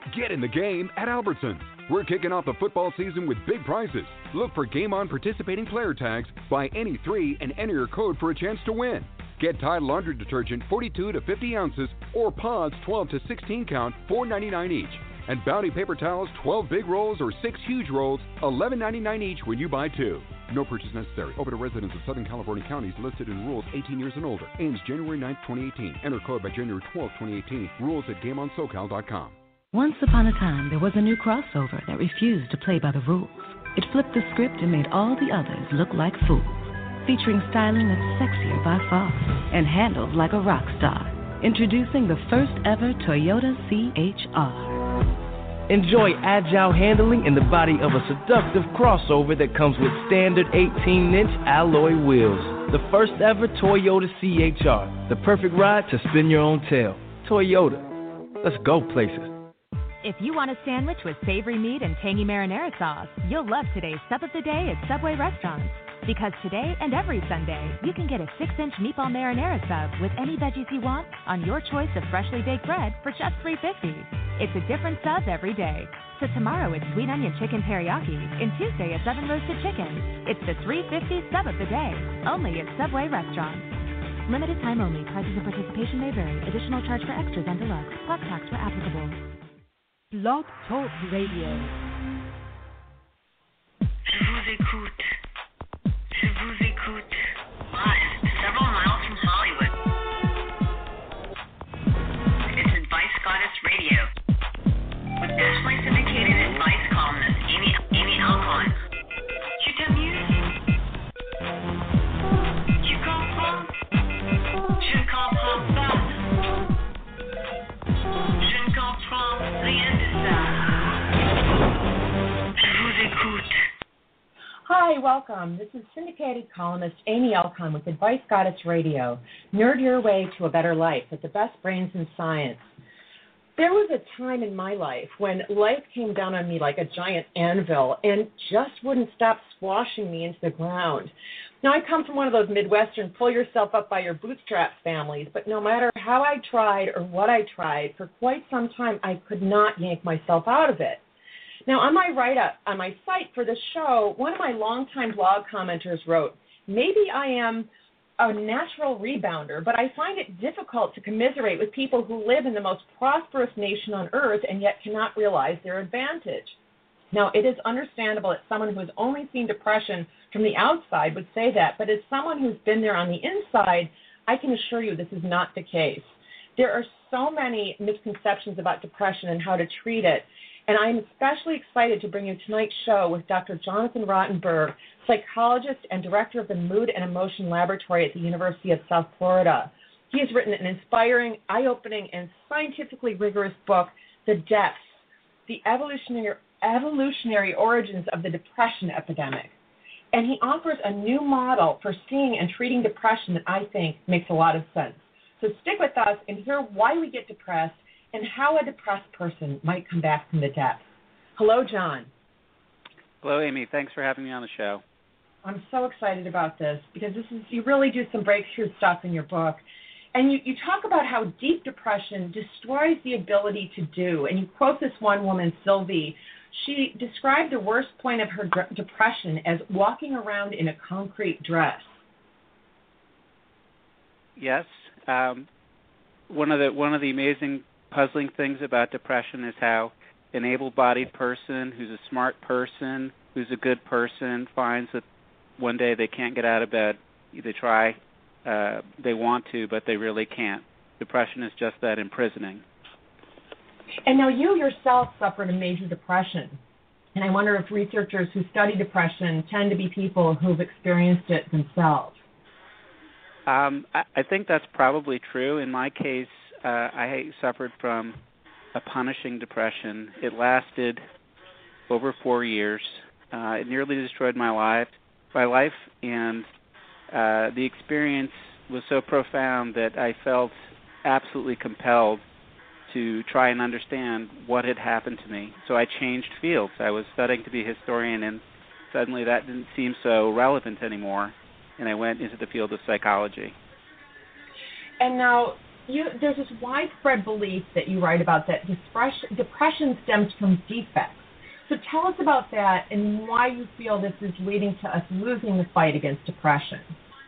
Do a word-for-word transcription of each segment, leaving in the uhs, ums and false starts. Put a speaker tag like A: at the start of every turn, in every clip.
A: Get in the game at Albertsons. We're kicking off the football season with big prizes. Look for Game On participating player tags, buy any three, and enter your code for a chance to win. Get Tide laundry detergent forty-two to fifty ounces or pods twelve to sixteen count, four ninety-nine each. And Bounty paper towels, twelve big rolls or six huge rolls, eleven ninety-nine each when you buy two. No purchase necessary. Open to residents of Southern California counties listed in rules eighteen years and older. Ends January ninth, twenty eighteen. Enter code by January twelfth, twenty eighteen. Rules at game on socal dot com.
B: Once upon a time, there was a new crossover that refused to play by the rules. It flipped the script and made all the others look like fools. Featuring styling that's sexier by far and handled like a rock star. Introducing the first ever Toyota C H R.
C: Enjoy agile handling in the body of a seductive crossover that comes with standard eighteen-inch alloy wheels. The first ever Toyota C H R. The perfect ride to spin your own tail. Toyota. Let's go places.
D: If you want a sandwich with savory meat and tangy marinara sauce, you'll love today's Sub of the Day at Subway restaurants. Because today and every Sunday, you can get a six-inch meatball marinara sub with any veggies you want on your choice of freshly baked bread for just three fifty. It's a different sub every day. So tomorrow it's sweet onion chicken teriyaki, and Tuesday it's oven roasted chicken. It's the three fifty Sub of the Day, only at Subway restaurants. Limited time only. Prices and participation may vary. Additional charge for extras and deluxe. Plus tax where applicable.
E: Blog Talk Radio.
F: Je vous écoute. Je vous écoute. Live, several miles from Hollywood. It's Advice Goddess Radio. With nationally syndicated advice columnist Amy, Amy Alcon. Tu t'amuses? Tu comprends? Je ne comprends pas. Je ne comprends rien de ça. Je vous écoute.
G: Hi, welcome. This is syndicated columnist Amy Alcon with Advice Goddess Radio. Nerd your way to a better life with the best brains in science. There was a time in my life when life came down on me like a giant anvil and just wouldn't stop squashing me into the ground. Now, I come from one of those Midwestern pull yourself up by your bootstraps families, but no matter how I tried or what I tried, for quite some time I could not yank myself out of it. Now, on my write-up on my site for the show, one of my longtime blog commenters wrote, maybe I am a natural rebounder, but I find it difficult to commiserate with people who live in the most prosperous nation on earth and yet cannot realize their advantage. Now, it is understandable that someone who has only seen depression from the outside would say that, but as someone who's been there on the inside, I can assure you this is not the case. There are so many misconceptions about depression and how to treat it, and I'm especially excited to bring you tonight's show with Doctor Jonathan Rottenberg, psychologist and director of the Mood and Emotion Laboratory at the University of South Florida. He has written an inspiring, eye-opening, and scientifically rigorous book, The Depths, the evolutionary, evolutionary origins of the depression epidemic. And he offers a new model for seeing and treating depression that I think makes a lot of sense. So stick with us and hear why we get depressed and how a depressed person might come back from the depths. Hello, John.
H: Hello, Amy. Thanks for having me on the show.
G: I'm so excited about this because this is you really do some breakthrough stuff in your book. And you, you talk about how deep depression destroys the ability to do. And you quote this one woman, Sylvie. She described the worst point of her de- depression as walking around in a concrete dress.
H: Yes. Um, one of the one of the amazing puzzling things about depression is how an able-bodied person who's a smart person, who's a good person, finds that one day they can't get out of bed. They try, uh, they want to, but they really can't. Depression is just that, imprisoning.
G: And now you yourself suffered a major depression. And I wonder if researchers who study depression tend to be people who've experienced it themselves.
H: Um, I, I think that's probably true. In my case, uh, I suffered from a punishing depression. It lasted over four years. Uh, it nearly destroyed my life, my life, and uh, the experience was so profound that I felt absolutely compelled to try and understand what had happened to me. So I changed fields. I was studying to be a historian, and suddenly that didn't seem so relevant anymore, and I went into the field of psychology.
G: And now, you, there's this widespread belief that you write about that depression, depression stems from defects. So tell us about that and why you feel this is leading to us losing the fight against depression.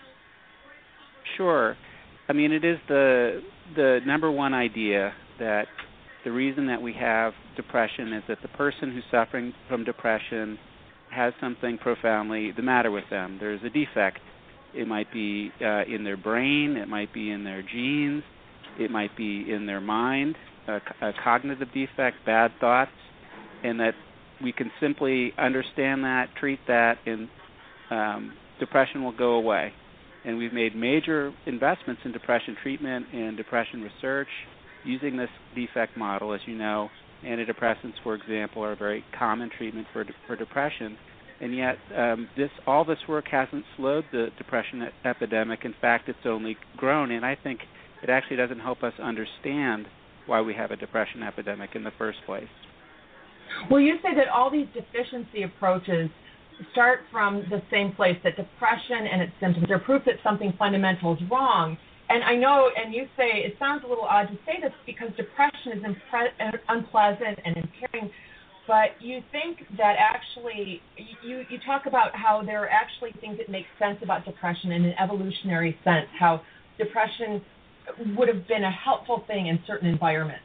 H: Sure. I mean, it is the the number one idea that the reason that we have depression is that the person who's suffering from depression has something profoundly the matter with them. There's a defect. It might be uh, in their brain. It might be in their genes. It might be in their mind, a, a cognitive defect, bad thoughts, and that we can simply understand that, treat that, and um, depression will go away. And we've made major investments in depression treatment and depression research using this defect model. As you know, antidepressants, for example, are a very common treatment for, for depression. And yet um, this all this work hasn't slowed the depression epidemic. In fact, it's only grown. And I think it actually doesn't help us understand why we have a depression epidemic in the first place.
G: Well, you say that all these deficiency approaches start from the same place, that depression and its symptoms are proof that something fundamental is wrong. And I know, and you say, it sounds a little odd to say this because depression is impre- unpleasant and impairing, but you think that actually, you, you talk about how there are actually things that make sense about depression in an evolutionary sense, how depression would have been a helpful thing in certain environments.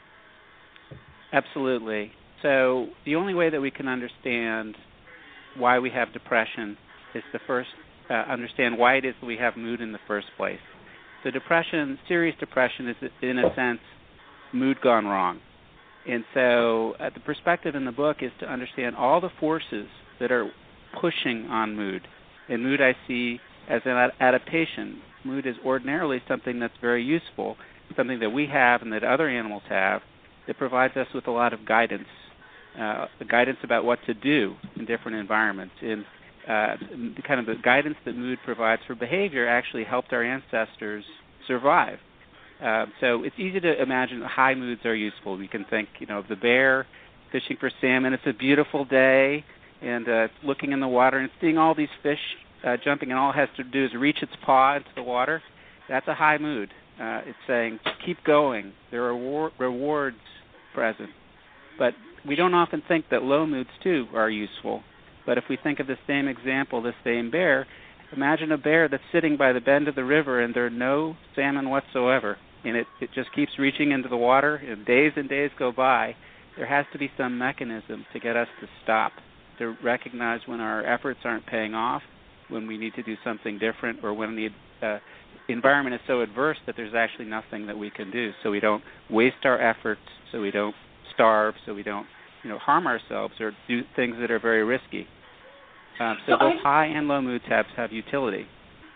H: Absolutely. So the only way that we can understand why we have depression is to first uh, understand why it is that we have mood in the first place. So depression, serious depression, is in a sense mood gone wrong. And so uh, the perspective in the book is to understand all the forces that are pushing on mood. And mood I see as an ad- adaptation. Mood is ordinarily something that's very useful, something that we have and that other animals have, that provides us with a lot of guidance, uh, guidance about what to do in different environments. And uh, the kind of the guidance that mood provides for behavior actually helped our ancestors survive. Uh, so it's easy to imagine that high moods are useful. We can think, you know, of the bear fishing for salmon. It's a beautiful day, and uh, looking in the water and seeing all these fish uh, jumping, and all it has to do is reach its paw into the water. That's a high mood. Uh, it's saying, keep going. There are rewar- rewards present. But we don't often think that low moods, too, are useful. But if we think of the same example, the same bear, imagine a bear that's sitting by the bend of the river and there are no salmon whatsoever, and it, it just keeps reaching into the water, and days and days go by. There has to be some mechanism to get us to stop, to recognize when our efforts aren't paying off, when we need to do something different, or when the uh, environment is so adverse that there's actually nothing that we can do, so we don't waste our efforts, so we don't starve, so we don't, you know, harm ourselves or do things that are very risky. Um, so, so both I, high and low moods have, have utility.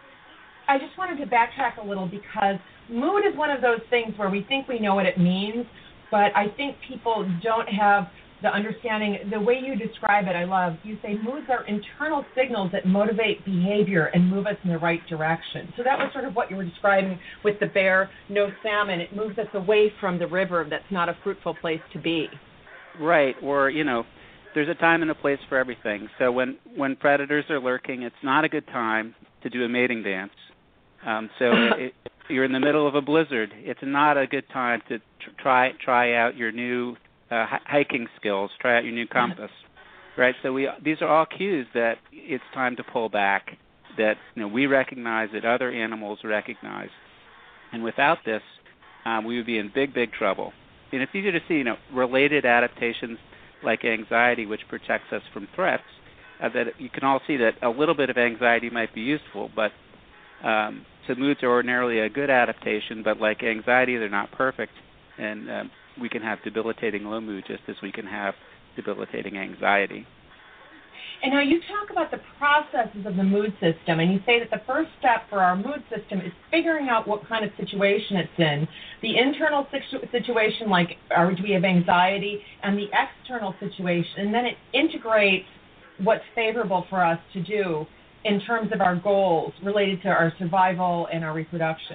G: I just wanted to backtrack a little because mood is one of those things where we think we know what it means, but I think people don't have the understanding. The way you describe it, I love. You say moods are internal signals that motivate behavior and move us in the right direction. So that was sort of what you were describing with the bear, no salmon. It moves us away from the river. That's not a fruitful place to be.
H: Right, or, you know, there's a time and a place for everything. So when, when predators are lurking, it's not a good time to do a mating dance. Um, so it, you're in the middle of a blizzard. It's not a good time to tr- try try out your new uh, h- hiking skills, try out your new compass, right? So we these are all cues that it's time to pull back, that, you know, we recognize, that other animals recognize. And without this, um, we would be in big, big trouble. And it's easy to see, you know, related adaptations like anxiety, which protects us from threats, uh, that you can all see that a little bit of anxiety might be useful, but um, so moods are ordinarily a good adaptation, but like anxiety, they're not perfect, and um, we can have debilitating low mood just as we can have debilitating anxiety.
G: And now you talk about the processes of the mood system, and you say that the first step for our mood system is figuring out what kind of situation it's in. The internal situ- situation, like are, do we have anxiety, and the external situation, and then it integrates what's favorable for us to do in terms of our goals related to our survival and our reproduction.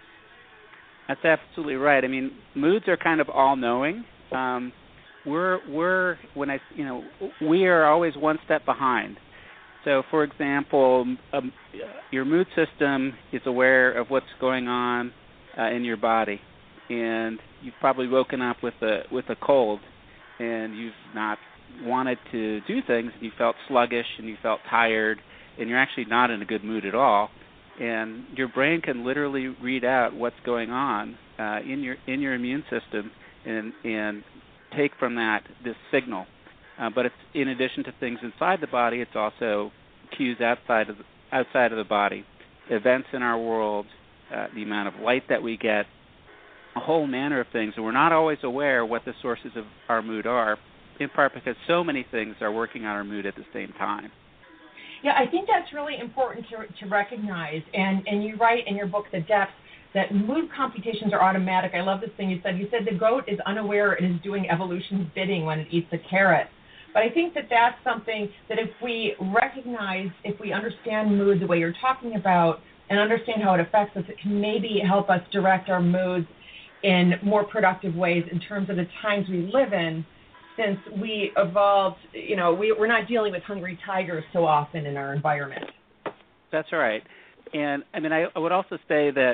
H: That's absolutely right. I mean, moods are kind of all-knowing. Um, We're we're when I you know we are always one step behind. So, for example, um, your mood system is aware of what's going on uh, in your body, and you've probably woken up with a with a cold, and you've not wanted to do things, and you felt sluggish, and you felt tired, and you're actually not in a good mood at all. And your brain can literally read out what's going on uh, in your in your immune system, and and take from that this signal. Uh, but it's in addition to things inside the body, it's also cues outside of the, outside of the body, events in our world, uh, the amount of light that we get, a whole manner of things. And we're not always aware what the sources of our mood are, in part because so many things are working on our mood at the same time.
G: Yeah, I think that's really important to to recognize. And, and you write in your book, The Depths, that mood computations are automatic. I love this thing you said. You said the goat is unaware it is doing evolution's bidding when it eats a carrot. But I think that that's something that if we recognize, if we understand mood the way you're talking about and understand how it affects us, it can maybe help us direct our moods in more productive ways in terms of the times we live in, since we evolved, you know, we, we're not dealing with hungry tigers so often in our environment. That's
H: right. And, I mean, I, I would also say that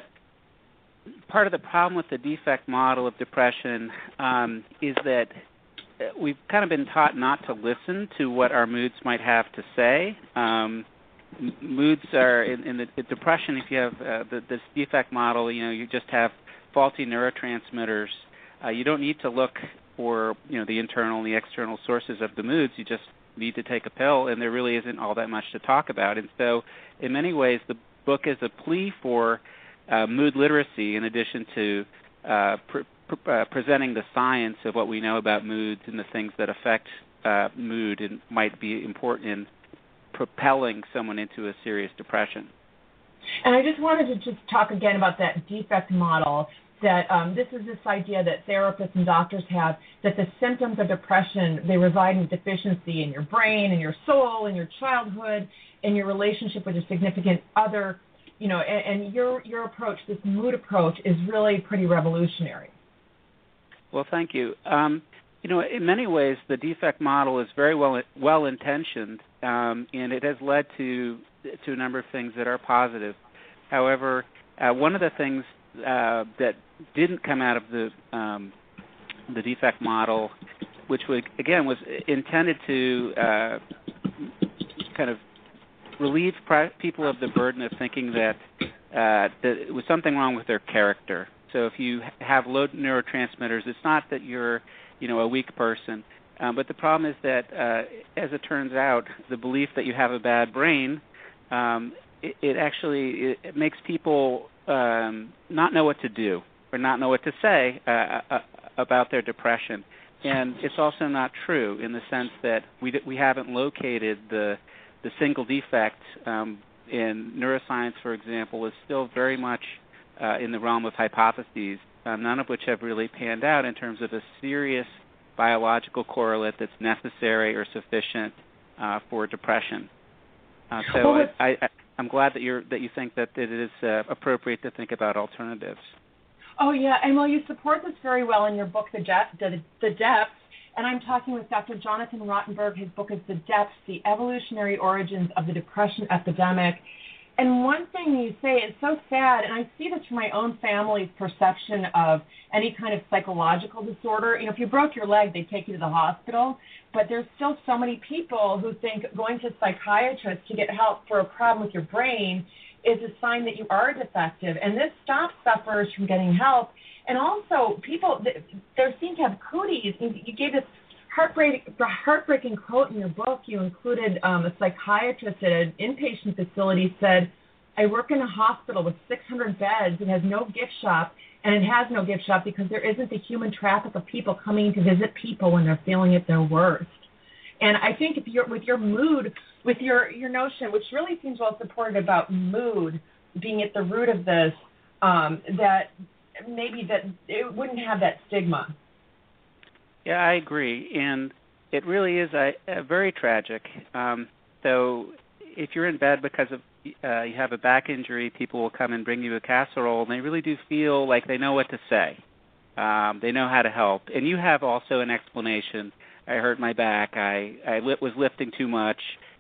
H: part of the problem with the defect model of depression um, is that we've kind of been taught not to listen to what our moods might have to say. Um, moods are, in, in the, the depression, if you have uh, the, this defect model, you know, you just have faulty neurotransmitters. Uh, you don't need to look for, you know, the internal and the external sources of the moods. You just need to take a pill, and there really isn't all that much to talk about. And so in many ways, the book is a plea for uh, mood literacy in addition to uh, pr- pr- uh, presenting the science of what we know about moods and the things that affect uh, mood and might be important in propelling someone into a serious depression.
G: And I just wanted to just talk again about that defect model, that um, this is this idea that therapists and doctors have, that the symptoms of depression, they reside in deficiency in your brain, in your soul, in your childhood, in your relationship with your significant other, you know, and, and your your approach, this mood approach, is really pretty revolutionary.
H: Well, thank you. Um, you know, in many ways, the defect model is very well well intentioned, um, and it has led to to a number of things that are positive. However, uh, one of the things uh, that didn't come out of the um, the defect model, which would, again was intended to uh, kind of relieve people of the burden of thinking that uh, that it was something wrong with their character. So if you have low neurotransmitters, it's not that you're, you know, a weak person, um, but the problem is that, uh, as it turns out, the belief that you have a bad brain, um, it, it actually it, it makes people um, not know what to do or not know what to say uh, uh, about their depression. And it's also not true in the sense that we we haven't located the the single defect um, in neuroscience, for example, is still very much uh, in the realm of hypotheses, uh, none of which have really panned out in terms of a serious biological correlate that's necessary or sufficient uh, for depression. Uh, so well, I, I, I'm glad that you're that you think that it is uh, appropriate to think about alternatives.
G: Oh yeah, and well, you support this very well in your book, The, De- the, the Depths. And I'm talking with Doctor Jonathan Rottenberg. His book is The Depths, The Evolutionary Origins of the Depression Epidemic. And one thing you say is so sad, and I see this from my own family's perception of any kind of psychological disorder. You know, if you broke your leg, they take you to the hospital. But there's still so many people who think going to a psychiatrist to get help for a problem with your brain is a sign that you are defective. And this stops sufferers from getting help. And also, people, there seem to have cooties. You gave this heartbreaking, heartbreaking quote in your book. You included um, a psychiatrist at an inpatient facility said, I work in a hospital with six hundred beds. It has no gift shop, and it has no gift shop because there isn't the human traffic of people coming to visit people when they're feeling at their worst. And I think if you're, with your mood, with your, your notion, which really seems well supported about mood being at the root of this, um, that maybe that it wouldn't have that stigma.
H: Yeah, I agree, and it really is a, a very tragic. Um, so if you're in bed because of uh, you have a back injury, people will come and bring you a casserole, and they really do feel like they know what to say. Um, they know how to help, and you have also an explanation. I hurt my back. I, I li- was lifting too much,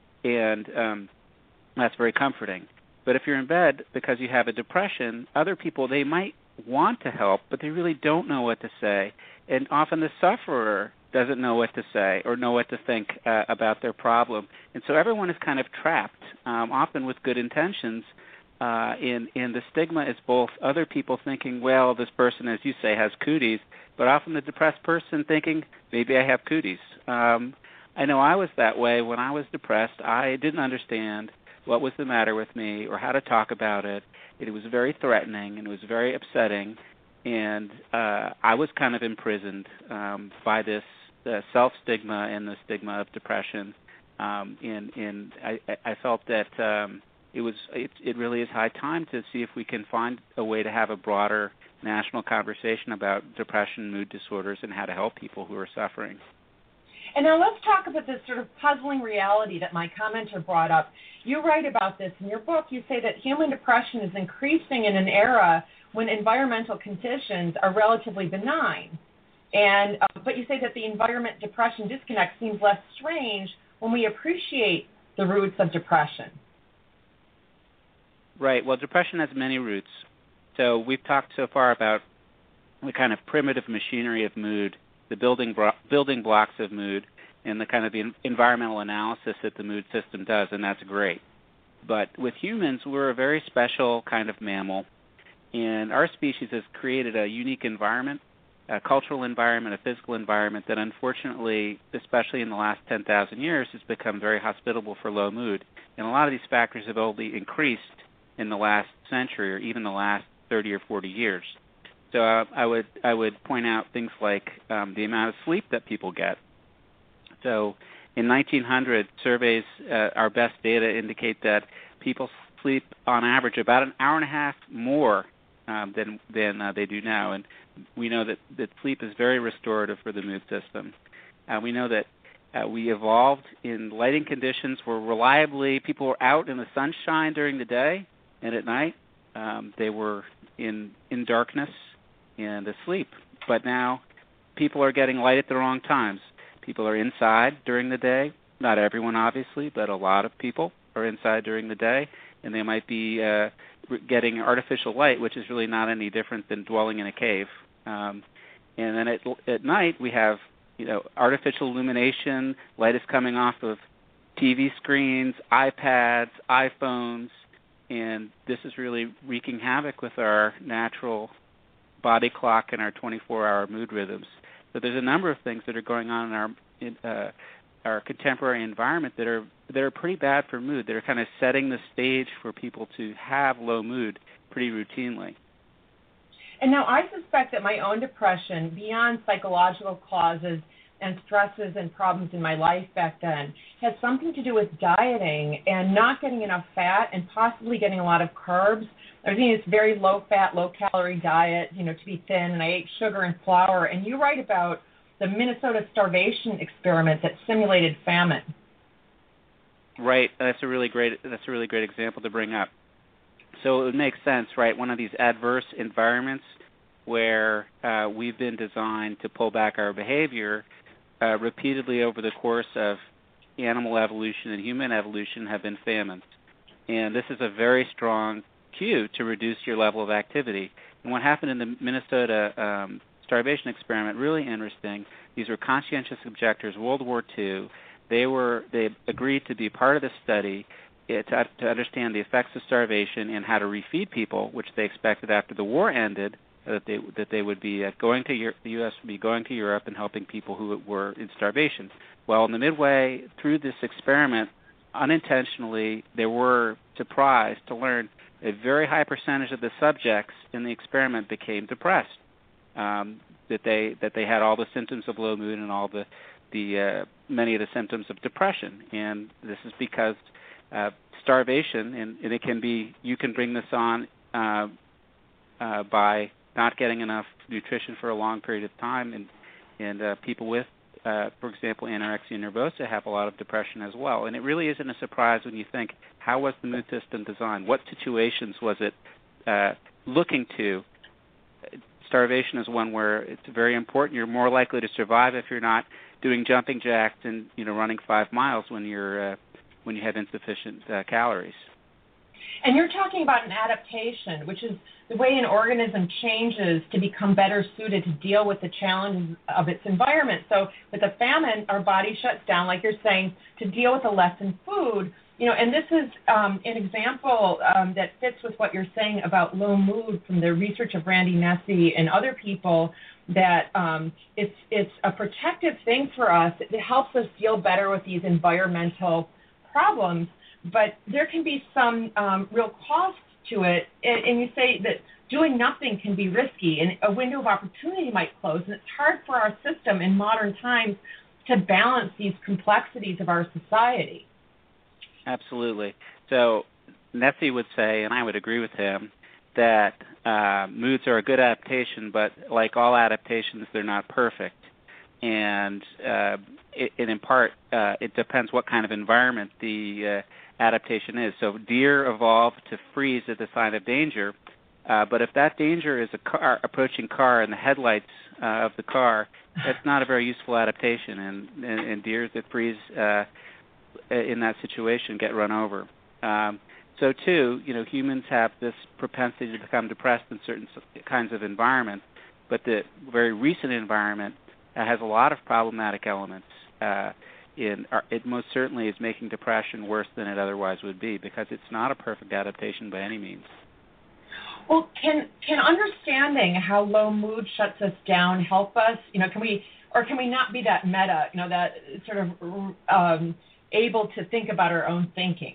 H: and um, that's very comforting. But if you're in bed because you have a depression, other people, they might want to help, but they really don't know what to say. And often the sufferer doesn't know what to say or know what to think uh, about their problem. And so everyone is kind of trapped, um, often with good intentions. Uh, in, in the stigma is both other people thinking, well, this person, as you say, has cooties, but often the depressed person thinking, maybe I have cooties. Um, I know I was that way when I was depressed. I didn't understand what was the matter with me or how to talk about it. It was very threatening and it was very upsetting, and uh, I was kind of imprisoned um, by this uh, self-stigma and the stigma of depression. Um, and and I, I felt that um, it was it, it really is high time to see if we can find a way to have a broader national conversation about depression, mood disorders, and how to help people who are suffering.
G: And now let's talk about this sort of puzzling reality that my commenter brought up. You write about this in your book. You say that human depression is increasing in an era when environmental conditions are relatively benign. And uh, but you say that the environment-depression disconnect seems less strange when we appreciate the roots of depression.
H: Right. Well, depression has many roots. So we've talked so far about the kind of primitive machinery of mood, the building bro- building blocks of mood, and the kind of the environmental analysis that the mood system does, and that's great. But with humans, we're a very special kind of mammal, and our species has created a unique environment, a cultural environment, a physical environment that unfortunately, especially in the last ten thousand years, has become very hospitable for low mood. And a lot of these factors have only increased in the last century or even the last thirty or forty years. So uh, I would I would point out things like um, the amount of sleep that people get. So in nineteen hundred, surveys, uh, our best data indicate that people sleep on average about an hour and a half more um, than than uh, they do now. And we know that, that sleep is very restorative for the mood system. Uh, we know that uh, we evolved in lighting conditions where reliably people were out in the sunshine during the day, and at night um, they were in in darkness and asleep. But now people are getting light at the wrong times. People are inside during the day. Not everyone, obviously, but a lot of people are inside during the day, and they might be uh, getting artificial light, which is really not any different than dwelling in a cave. Um, and then at, at night we have, you know, artificial illumination. Light is coming off of T V screens, iPads, iPhones, and this is really wreaking havoc with our natural body clock and our twenty-four hour mood rhythms. So there's a number of things that are going on in our in, uh, our contemporary environment that are that are pretty bad for mood. That are kind of setting the stage for people to have low mood pretty routinely.
G: And now I suspect that my own depression, beyond psychological causes and stresses and problems in my life back then, has something to do with dieting and not getting enough fat and possibly getting a lot of carbs. I was eating this very low-fat, low-calorie diet, you know, to be thin, and I ate sugar and flour. And you write about the Minnesota starvation experiment that simulated famine. Right.
H: That's a really great. That's a really great example to bring up. So it would make sense, right? One of these adverse environments where uh, we've been designed to pull back our behavior uh, repeatedly over the course of animal evolution and human evolution have been famines. And this is a very strong cue to reduce your level of activity. And what happened in the Minnesota um, starvation experiment, really interesting. These were conscientious objectors, World War Two. They were they agreed to be part of the study uh, to, to understand the effects of starvation and how to refeed people, which they expected after the war ended, that they that they would be uh, going to Europe, the U S would be going to Europe and helping people who were in starvation. Well, in the midway through this experiment, unintentionally, they were surprised to learn a very high percentage of the subjects in the experiment became depressed. Um, that they that they had all the symptoms of low mood and all the the uh, many of the symptoms of depression, and this is because uh, starvation, and, and it can be you can bring this on uh, uh, by not getting enough nutrition for a long period of time, and and uh, people with, uh, for example, anorexia nervosa have a lot of depression as well. And it really isn't a surprise when you think, how was the mood system designed? What situations was it uh, looking to? Starvation is one where it's very important. You're more likely to survive if you're not doing jumping jacks and you know running five miles when you're uh, when you have insufficient uh, calories.
G: And you're talking about an adaptation, which is the way an organism changes to become better suited to deal with the challenges of its environment. So with a famine, our body shuts down, like you're saying, to deal with the lessened food. You know, and this is um, an example um, that fits with what you're saying about low mood from the research of Randy Nesse and other people, that um, it's it's a protective thing for us. It helps us deal better with these environmental problems, but there can be some um, real cost to it. And, and you say that doing nothing can be risky, and a window of opportunity might close, and it's hard for our system in modern times to balance these complexities of our society.
H: Absolutely. So Nesse would say, and I would agree with him, that uh, moods are a good adaptation, but like all adaptations, they're not perfect. And, uh, it, and in part, uh, it depends what kind of environment the uh, adaptation is. So deer evolved to freeze at the sign of danger, uh, but if that danger is a car, approaching car and the headlights uh, of the car, that's not a very useful adaptation. And, and, and deer that freeze uh, in that situation get run over. Um, So, too, you know, humans have this propensity to become depressed in certain kinds of environments, but the very recent environment uh, has a lot of problematic elements. Uh, in our, it most certainly is making depression worse than it otherwise would be, because it's not a perfect adaptation by any means.
G: Well, can can understanding how low mood shuts us down help us? You know, can we, or can we not be that meta? You know, that sort of um, able to think about our own thinking?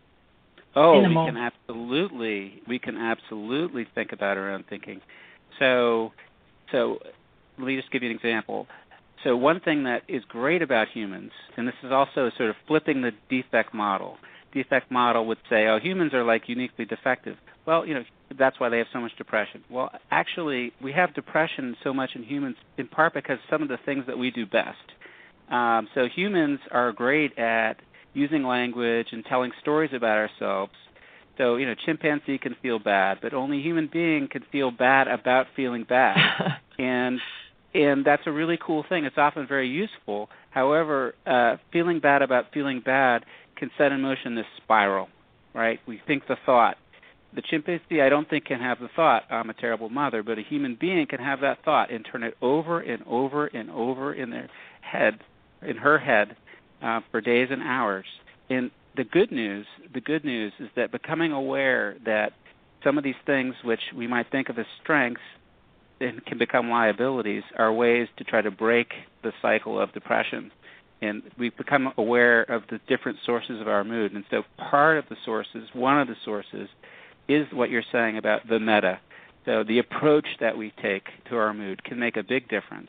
H: Oh, we
G: moment.
H: can absolutely, we can absolutely think about our own thinking. So, so let me just give you an example. So one thing that is great about humans, and this is also sort of flipping the defect model. Defect model would say, oh, humans are like uniquely defective. Well, you know, that's why they have so much depression. Well, actually, we have depression so much in humans in part because some of the things that we do best. Um, so humans are great at using language and telling stories about ourselves. So, you know, chimpanzee can feel bad, but only human being can feel bad about feeling bad. and and that's a really cool thing. It's often very useful. However, uh, feeling bad about feeling bad can set in motion this spiral, right? We think the thought. The chimpanzee, I don't think, can have the thought, I'm a terrible mother, but a human being can have that thought and turn it over and over and over in their head, in her head, Uh, for days and hours. And the good news, the good news is that becoming aware that some of these things which we might think of as strengths and can become liabilities are ways to try to break the cycle of depression. And we become aware of the different sources of our mood. And so part of the sources, one of the sources, is what you're saying about the meta. So the approach that we take to our mood can make a big difference.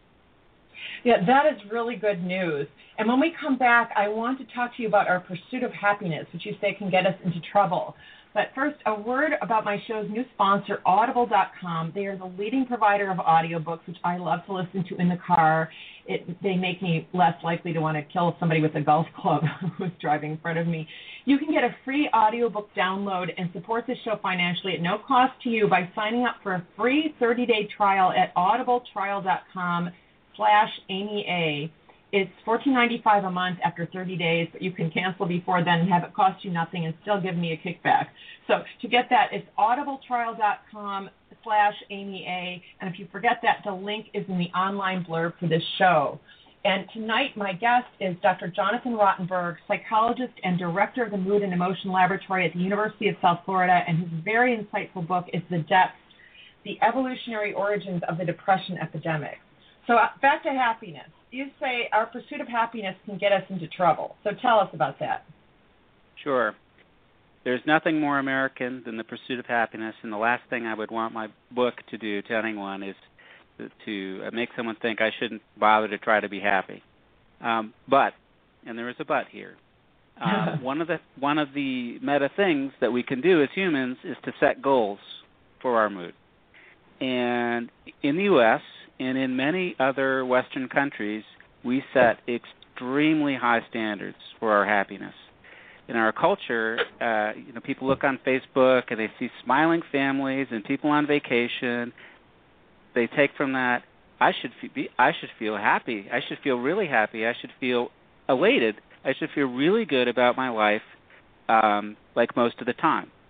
G: Yeah, that is really good news. And when we come back, I want to talk to you about our pursuit of happiness, which you say can get us into trouble. But first, a word about my show's new sponsor, Audible dot com. They are the leading provider of audiobooks, which I love to listen to in the car. It, they make me less likely to want to kill somebody with a golf club who's driving in front of me. You can get a free audiobook download and support the show financially at no cost to you by signing up for a free thirty-day trial at audible trial dot com slash Amy A. It's fourteen ninety-five a month after thirty days, but you can cancel before then and have it cost you nothing and still give me a kickback. So to get that, it's audible trial dot com slash Amy A. And if you forget that, the link is in the online blurb for this show. And tonight, my guest is Doctor Jonathan Rottenberg, psychologist and director of the Mood and Emotion Laboratory at the University of South Florida, and his very insightful book is The Depths, The Evolutionary Origins of the Depression Epidemic. So uh, back to happiness. You say our pursuit of happiness can get us into trouble. So tell us about that.
H: Sure. There's nothing more American than the pursuit of happiness, and the last thing I would want my book to do to anyone is to make someone think I shouldn't bother to try to be happy. Um, but, and there is a but here, uh, one of the one of the meta things that we can do as humans is to set goals for our mood. And in the U S, and in many other Western countries, we set extremely high standards for our happiness. In our culture, uh, you know, people look on Facebook and they see smiling families and people on vacation. They take from that, I should be, I should feel happy. I should feel really happy. I should feel elated. I should feel really good about my life, um, like most of the time.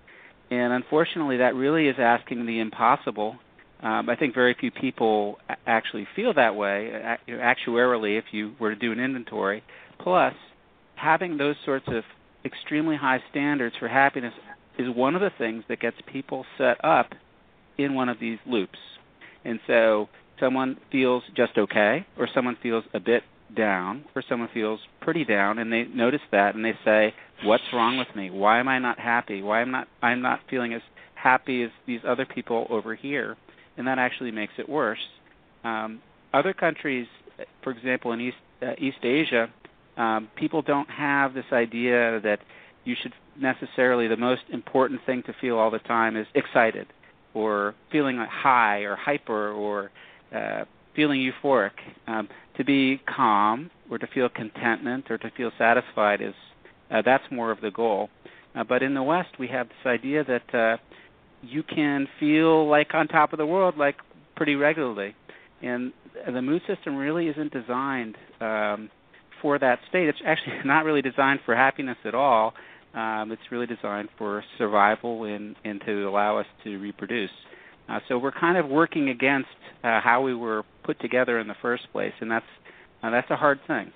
H: And unfortunately, that really is asking the impossible. Um, I think very few people actually feel that way, actuarially, if you were to do an inventory. Plus, having those sorts of extremely high standards for happiness is one of the things that gets people set up in one of these loops. And so someone feels just okay, or someone feels a bit down, or someone feels pretty down, and they notice that, and they say, what's wrong with me? Why am I not happy? Why am not I'm not feeling as happy as these other people over here? And that actually makes it worse. Um, other countries, for example, in East, uh, East Asia, um, people don't have this idea that you should necessarily, the most important thing to feel all the time is excited, or feeling high or hyper, or uh, feeling euphoric. Um, to be calm, or to feel contentment, or to feel satisfied is uh, that's more of the goal. Uh, but in the West, we have this idea that uh, you can feel like on top of the world, like pretty regularly, and the mood system really isn't designed um, for that state. It's actually not really designed for happiness at all. Um, it's really designed for survival and, and to allow us to reproduce. Uh, so we're kind of working against uh, how we were put together in the first place, and that's uh, that's a hard thing.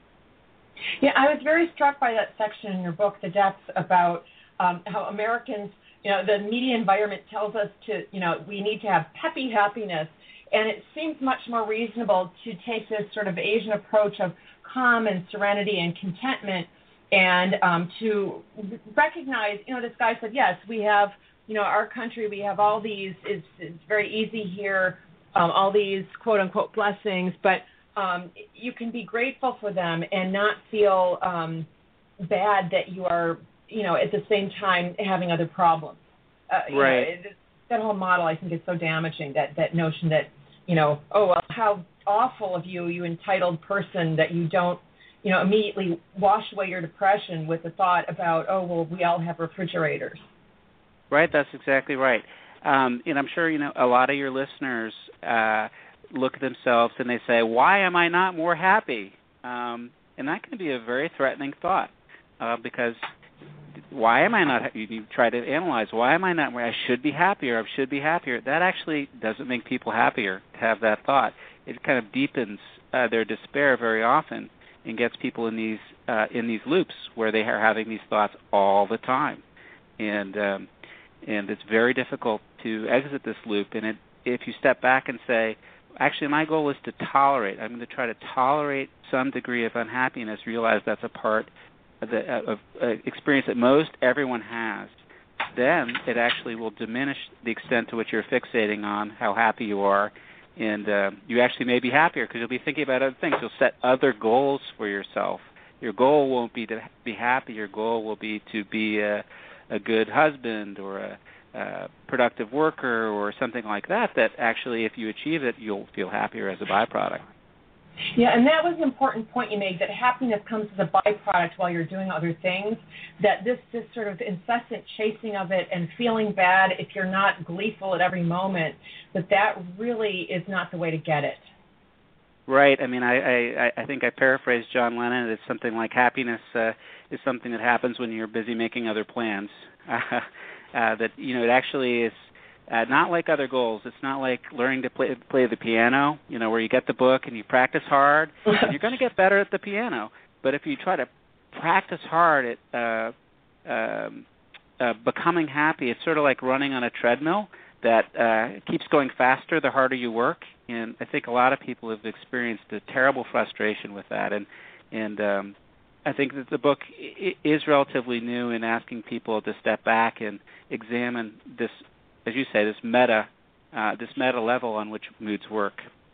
G: Yeah, I was very struck by that section in your book, The Depths, about um, how Americans, you know, the media environment tells us to, you know, we need to have peppy happiness, and it seems much more reasonable to take this sort of Asian approach of calm and serenity and contentment, and um, to recognize, you know, this guy said, yes, we have, you know, our country, we have all these, it's, it's very easy here, um, all these quote-unquote blessings, but um, you can be grateful for them and not feel um, bad that you are, you know, at the same time having other problems. Uh, you
H: right.
G: know, it, that whole model, I think, is so damaging, that, that notion that, you know, oh, well, how awful of you, you entitled person, that you don't, you know, immediately wash away your depression with the thought about, oh, well, we all have refrigerators.
H: Right, that's exactly right. Um, and I'm sure, you know, a lot of your listeners uh, look at themselves and they say, why am I not more happy? Um, and that can be a very threatening thought uh, because why am I not, you, you try to analyze, why am I not, I should be happier, I should be happier. That actually doesn't make people happier to have that thought. It kind of deepens uh, their despair very often and gets people in these uh, in these loops where they are having these thoughts all the time. And um, and it's very difficult to exit this loop. And it, if you step back and say, actually, my goal is to tolerate, I'm going to try to tolerate some degree of unhappiness, realize that's a part of the of, uh, experience that most everyone has, then it actually will diminish the extent to which you're fixating on how happy you are. And uh, you actually may be happier because you'll be thinking about other things. You'll set other goals for yourself. Your goal won't be to be happy. Your goal will be to be a, a good husband or a, a productive worker or something like that, that actually, if you achieve it, you'll feel happier as a byproduct.
G: Yeah, and that was an important point you made, that happiness comes as a byproduct while you're doing other things, that this, this sort of incessant chasing of it and feeling bad if you're not gleeful at every moment, that that really is not the way to get it.
H: Right. I mean, I, I, I think I paraphrased John Lennon. It's something like happiness uh, is something that happens when you're busy making other plans. Uh, uh, that, you know, it actually is Uh, not like other goals. It's not like learning to play play the piano, you know, where you get the book and you practice hard. You're going to get better at the piano. But if you try to practice hard at uh, um, uh, becoming happy, it's sort of like running on a treadmill that uh, keeps going faster the harder you work. And I think a lot of people have experienced a terrible frustration with that. And and um, I think that the book is relatively new in asking people to step back and examine this, as you say, this meta, uh, this meta level on which moods work.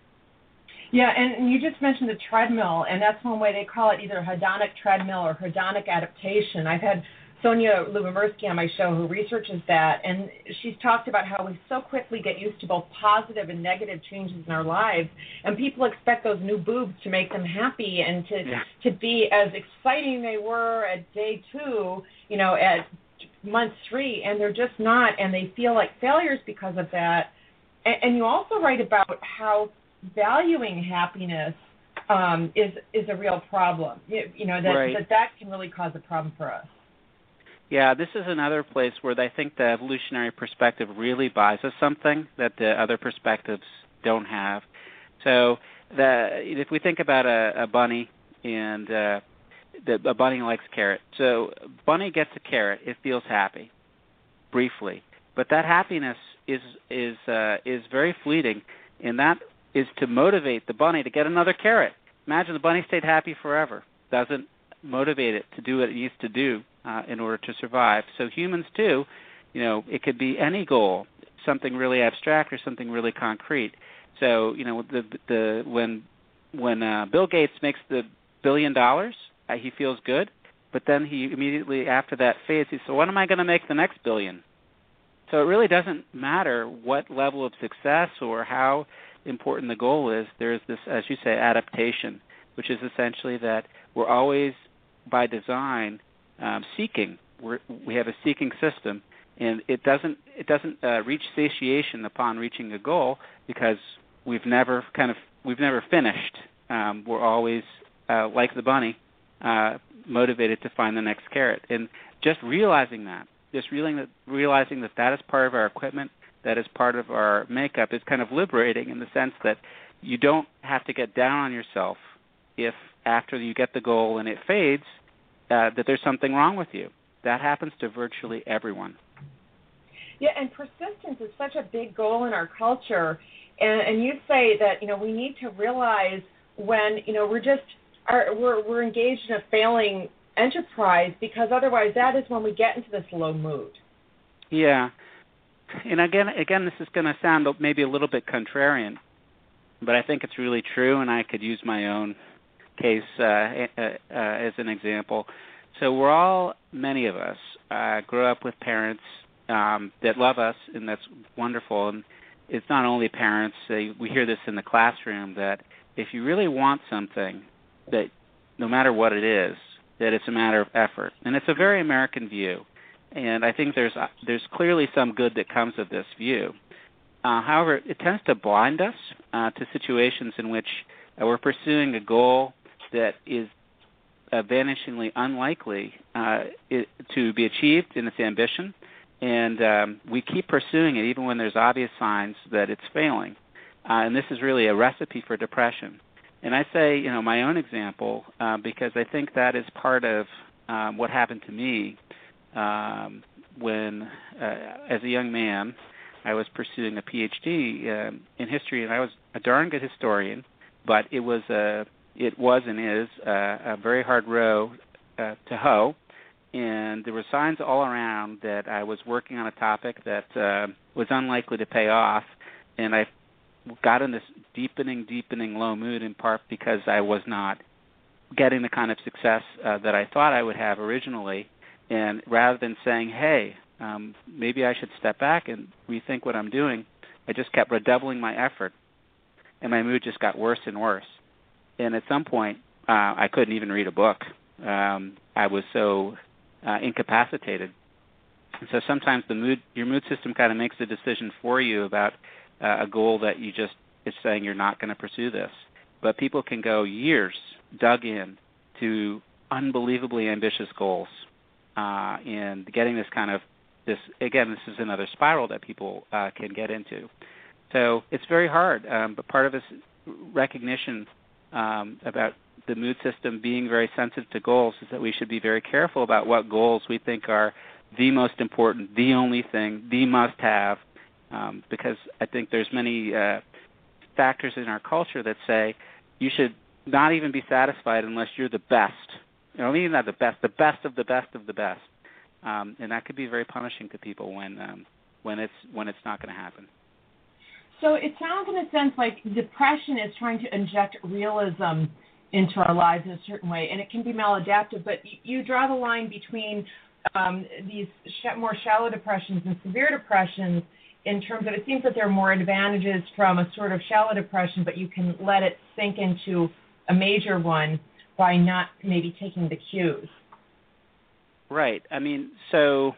G: Yeah, and you just mentioned the treadmill, and that's one way they call it, either hedonic treadmill or hedonic adaptation. I've had Sonia Lubomirsky on my show who researches that, and she's talked about how we so quickly get used to both positive and negative changes in our lives, and people expect those new boobs to make them happy and to
H: yeah.
G: to be as exciting they were at day two, you know, at month three, and they're just not, and they feel like failures because of that. And, and you also write about how valuing happiness um, is is a real problem. You, you know, that,
H: right.
G: that that can really cause a problem for us.
H: Yeah, this is another place where I think the evolutionary perspective really buys us something that the other perspectives don't have. So the, if we think about a, a bunny and uh, the, a bunny likes carrot. So bunny gets a carrot, it feels happy, briefly. But that happiness is is uh, is very fleeting, and that is to motivate the bunny to get another carrot. Imagine the bunny stayed happy forever. Doesn't motivate it to do what it needs to do uh, in order to survive. So humans too, you know, it could be any goal, something really abstract or something really concrete. So you know, the the when when uh, Bill Gates makes the billion dollars, uh, he feels good, but then he immediately after that fades. He says, "So when am I going to make the next billion?" So it really doesn't matter what level of success or how important the goal is. There's this, as you say, adaptation, which is essentially that we're always, by design, um, seeking. We're, we have a seeking system, and it doesn't it doesn't uh, reach satiation upon reaching a goal because we've never kind of we've never finished. Um, we're always uh, like the bunny, uh, motivated to find the next carrot, and just realizing that. Just realizing that, realizing that that is part of our equipment, that is part of our makeup, is kind of liberating in the sense that you don't have to get down on yourself if after you get the goal and it fades, uh, that there's something wrong with you. That happens to virtually everyone.
G: Yeah, and persistence is such a big goal in our culture. And, and you say that, you know, we need to realize when, you know, we're just, are, we're, we're engaged in a failing enterprise, because otherwise that is when we get into this low mood.
H: Yeah. And again, again, this is going to sound maybe a little bit contrarian, but I think it's really true, and I could use my own case uh, uh, uh, as an example. So we're all, many of us, uh, grow up with parents um, that love us, and that's wonderful. And it's not only parents. Uh, we hear this in the classroom, that if you really want something, that no matter what it is, that it's a matter of effort. And it's a very American view. And I think there's uh, there's clearly some good that comes of this view. Uh, however, it tends to blind us uh, to situations in which uh, we're pursuing a goal that is uh, vanishingly unlikely uh, it, to be achieved in its ambition. And um, we keep pursuing it even when there's obvious signs that it's failing. Uh, and this is really a recipe for depression. And I say, you know, my own example, uh, because I think that is part of um, what happened to me um, when, uh, as a young man, I was pursuing a P H D um, in history, and I was a darn good historian, but it was a, it was and is a, a very hard row uh, to hoe, and there were signs all around that I was working on a topic that uh, was unlikely to pay off, and I got in this deepening, deepening low mood, in part because I was not getting the kind of success uh, that I thought I would have originally. And rather than saying, hey, um, maybe I should step back and rethink what I'm doing, I just kept redoubling my effort, and my mood just got worse and worse. And at some point, uh, I couldn't even read a book. Um, I was so uh, incapacitated. And so sometimes the mood, your mood system kind of makes the decision for you about Uh, a goal that you just is saying you're not going to pursue this. But people can go years dug in to unbelievably ambitious goals, uh, and getting this kind of this again. This is another spiral that people uh, can get into. So it's very hard. Um, but part of this recognition um, about the mood system being very sensitive to goals is that we should be very careful about what goals we think are the most important, the only thing, the must-have. Um, because I think there's many uh, factors in our culture that say you should not even be satisfied unless you're the best. You know, even not the best, the best of the best of the best, um, and that could be very punishing to people when um, when it's when it's not going to happen.
G: So it sounds, in a sense, like depression is trying to inject realism into our lives in a certain way, and it can be maladaptive. But you draw the line between um, these sh- more shallow depressions and severe depressions. In terms of, it seems that there are more advantages from a sort of shallow depression, but you can let it sink into a major one by not maybe taking the cues.
H: Right. I mean, so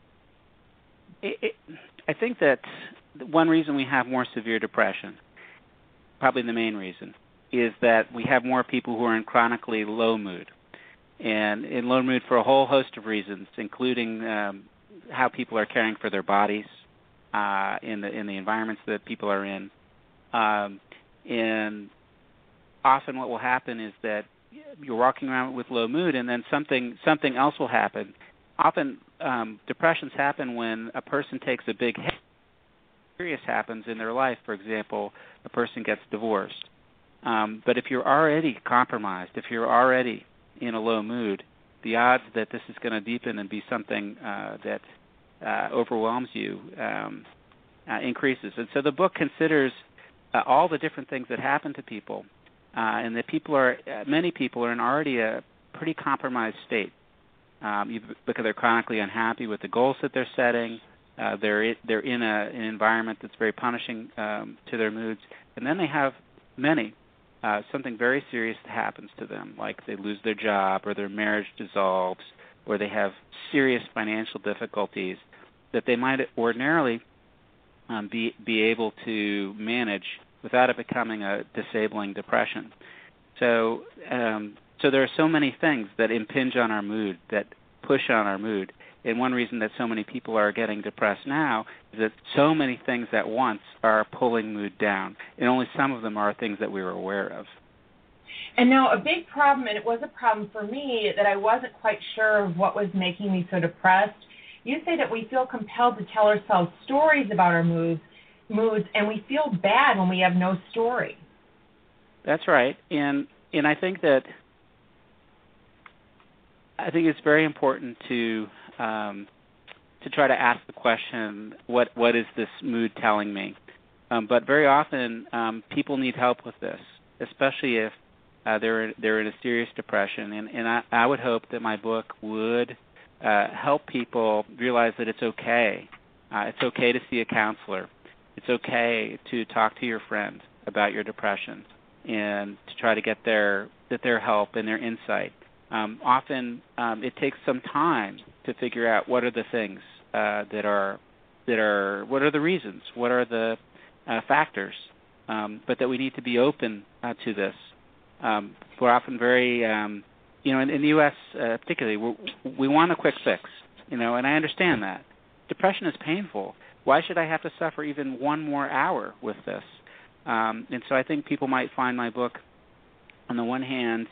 H: it, it, I think that one reason we have more severe depression, probably the main reason, is that we have more people who are in chronically low mood. and in low mood for a whole host of reasons, including um, how people are caring for their bodies uh, in the in the environments that people are in. Um, and often what will happen is that you're walking around with low mood, and then something something else will happen. Often um, depressions happen when a person takes a big hit. Serious happens in their life. For example, a person gets divorced. Um, but if you're already compromised, if you're already in a low mood, the odds that this is going to deepen and be something uh, that uh, overwhelms you um, uh, increases. And so the book considers uh, all the different things that happen to people, uh, and that people are, uh, many people are in already a pretty compromised state um, you, because they're chronically unhappy with the goals that they're setting. Uh, they're they're in a, an environment that's very punishing um, to their moods, and then they have many uh, something very serious that happens to them, like they lose their job, or their marriage dissolves, or they have serious financial difficulties that they might ordinarily um, be be able to manage without it becoming a disabling depression. So um, so there are so many things that impinge on our mood, that push on our mood. And one reason that so many people are getting depressed now is that so many things at once are pulling mood down, and only some of them are things that we were aware of.
G: And now a big problem, and it was a problem for me, that I wasn't quite sure of what was making me so depressed. You say that we feel compelled to tell ourselves stories about our moods, moods, and we feel bad when we have no story.
H: That's right. And and I think that I think it's very important to Um, to try to ask the question, what what is this mood telling me? Um, but very often, um, people need help with this, especially if uh, they're they're in a serious depression. And, and I, I would hope that my book would uh, help people realize that it's okay. Uh, it's okay to see a counselor. It's okay to talk to your friend about your depression and to try to get their get their help and their insight. Um, often, um, it takes some time to figure out what are the things uh, that are that are what are the reasons, what are the uh, factors, um, but that we need to be open uh, to this. Um, we're often very, um, you know, in, in the U S uh, particularly, we we want a quick fix, you know, and I understand that. Depression is painful. Why should I have to suffer even one more hour with this? Um, and so I think people might find my book, on the one hand,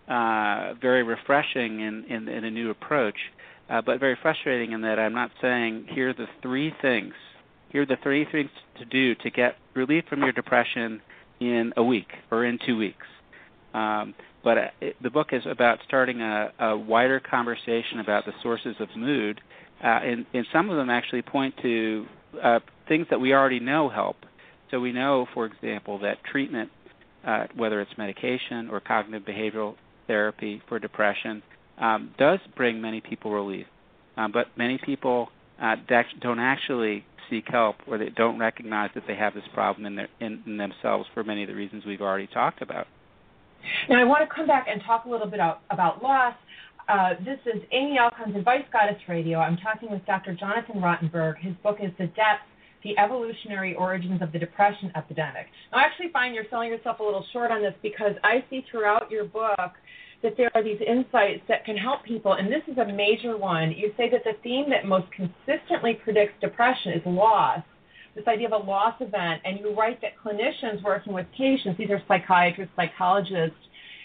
H: uh, very refreshing in, in, in a new approach, Uh, but very frustrating in that I'm not saying here are the three things, here are the three things to do to get relief from your depression in a week or in two weeks. Um, but it, the book is about starting a, a wider conversation about the sources of mood, uh, and, and some of them actually point to uh, things that we already know help. So we know, for example, that treatment, uh, whether it's medication or cognitive behavioral therapy for depression, Um, does bring many people relief, um, but many people uh, don't actually seek help, or they don't recognize that they have this problem in, their, in, in themselves for many of the reasons we've already talked about.
G: Now, I want to come back and talk a little bit about, about loss. Uh, this is Amy Alcon's Advice Goddess Radio. I'm talking with Doctor Jonathan Rottenberg. His book is The Depth, The Evolutionary Origins of the Depression Epidemic. Now, I actually find you're selling yourself a little short on this, because I see throughout your book that there are these insights that can help people, and this is a major one. You say that the theme that most consistently predicts depression is loss, this idea of a loss event, and you write that clinicians working with patients, these are psychiatrists, psychologists,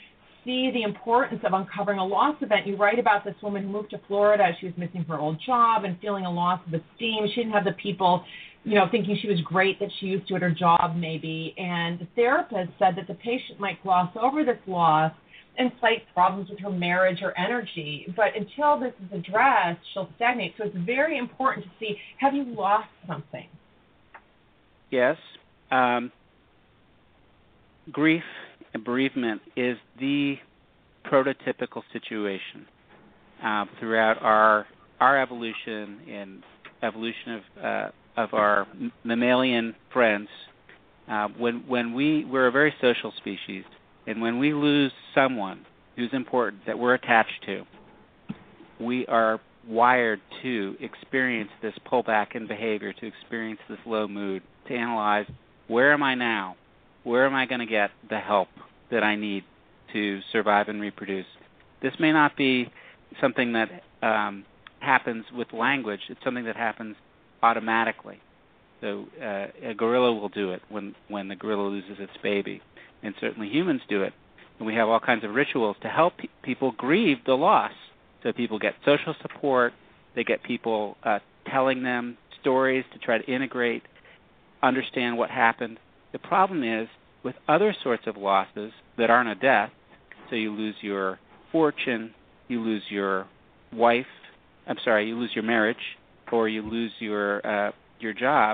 G: see the importance of uncovering a loss event. You write about this woman who moved to Florida. She was missing her old job and feeling a loss of esteem. She didn't have the people, you know, thinking she was great that she used to at her job maybe, and the therapist said that the patient might gloss over this loss and cite problems with her marriage or energy. But until this is addressed, she'll stagnate. So it's very important to see, have you lost something?
H: Yes. Um, grief and bereavement is the prototypical situation uh, throughout our our evolution and evolution of uh, of our mammalian friends. Uh, when when we we're a very social species. And when we lose someone who's important, that we're attached to, we are wired to experience this pullback in behavior, to experience this low mood, to analyze, where am I now? Where am I going to get the help that I need to survive and reproduce? This may not be something that um, happens with language. It's something that happens automatically. So uh, a gorilla will do it when, when the gorilla loses its baby, and certainly humans do it. And we have all kinds of rituals to help pe- people grieve the loss. So people get social support. They get people uh, telling them stories to try to integrate, understand what happened. The problem is with other sorts of losses that aren't a death, so you lose your fortune, you lose your wife, I'm sorry, you lose your marriage, or you lose your uh, your job,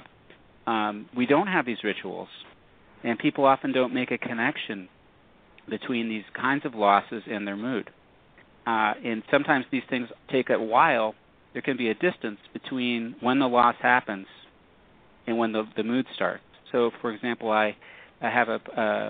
H: um, we don't have these rituals. And people often don't make a connection between these kinds of losses and their mood. Uh, and sometimes these things take a while. There can be a distance between when the loss happens and when the, the mood starts. So, for example, I, I have a, a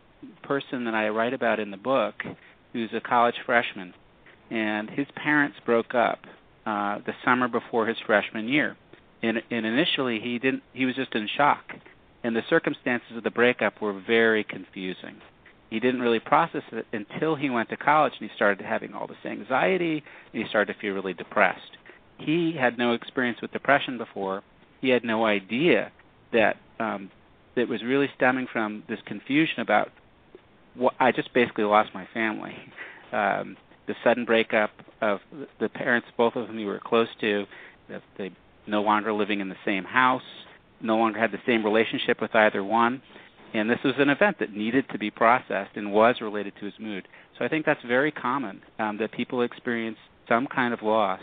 H: person that I write about in the book who's a college freshman, and his parents broke up uh, the summer before his freshman year. And, and initially, he didn't. He was just in shock, and the circumstances of the breakup were very confusing. He didn't really process it until he went to college, and he started having all this anxiety, and he started to feel really depressed. He had no experience with depression before. He had no idea that um, that was really stemming from this confusion about what I just basically lost my family. Um, the sudden breakup of the parents, both of whom we were close to, that they no longer living in the same house, no longer had the same relationship with either one. And this was an event that needed to be processed and was related to his mood. So I think that's very common, um, that people experience some kind of loss,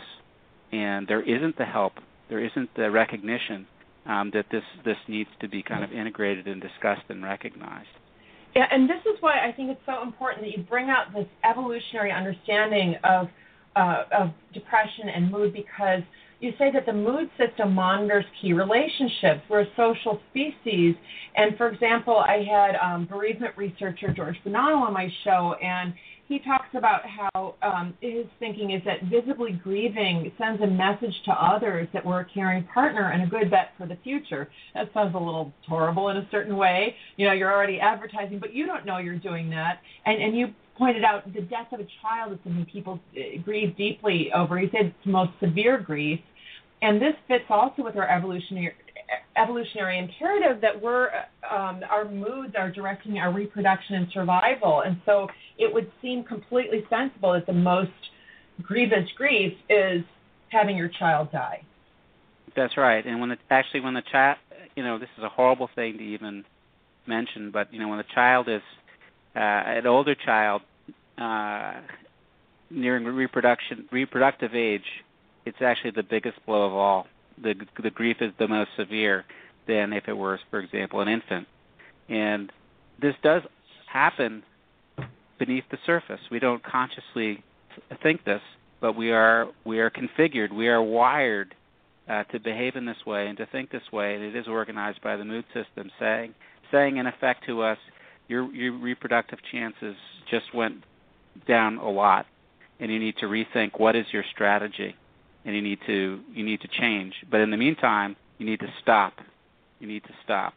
H: and there isn't the help, there isn't the recognition um, that this, this needs to be kind of integrated and discussed and recognized.
G: Yeah, and this is why I think it's so important that you bring out this evolutionary understanding of uh, of depression and mood, because you say that the mood system monitors key relationships. We're a social species. And, for example, I had um, bereavement researcher George Bonanno on my show, and he talks about how um, his thinking is that visibly grieving sends a message to others that we're a caring partner and a good bet for the future. That sounds a little horrible in a certain way. You know, you're already advertising, but you don't know you're doing that. And, and you pointed out the death of a child is something people grieve deeply over. He said it's the most severe grief. And this fits also with our evolutionary evolutionary imperative that we're um, our moods are directing our reproduction and survival. And so it would seem completely sensible that the most grievous grief is having your child die.
H: That's right. And when it, actually when the child, you know, this is a horrible thing to even mention, but, you know, when the child is uh, an older child uh, nearing reproduction reproductive age, it's actually the biggest blow of all. The the grief is the most severe than if it were, for example, an infant. And this does happen beneath the surface. We don't consciously think this, but we are we are configured, we are wired uh, to behave in this way and to think this way, and it is organized by the mood system, saying, saying in effect to us, your, your reproductive chances just went down a lot, and you need to rethink what is your strategy. And you need to you need to change, but in the meantime, you need to stop. You need to stop,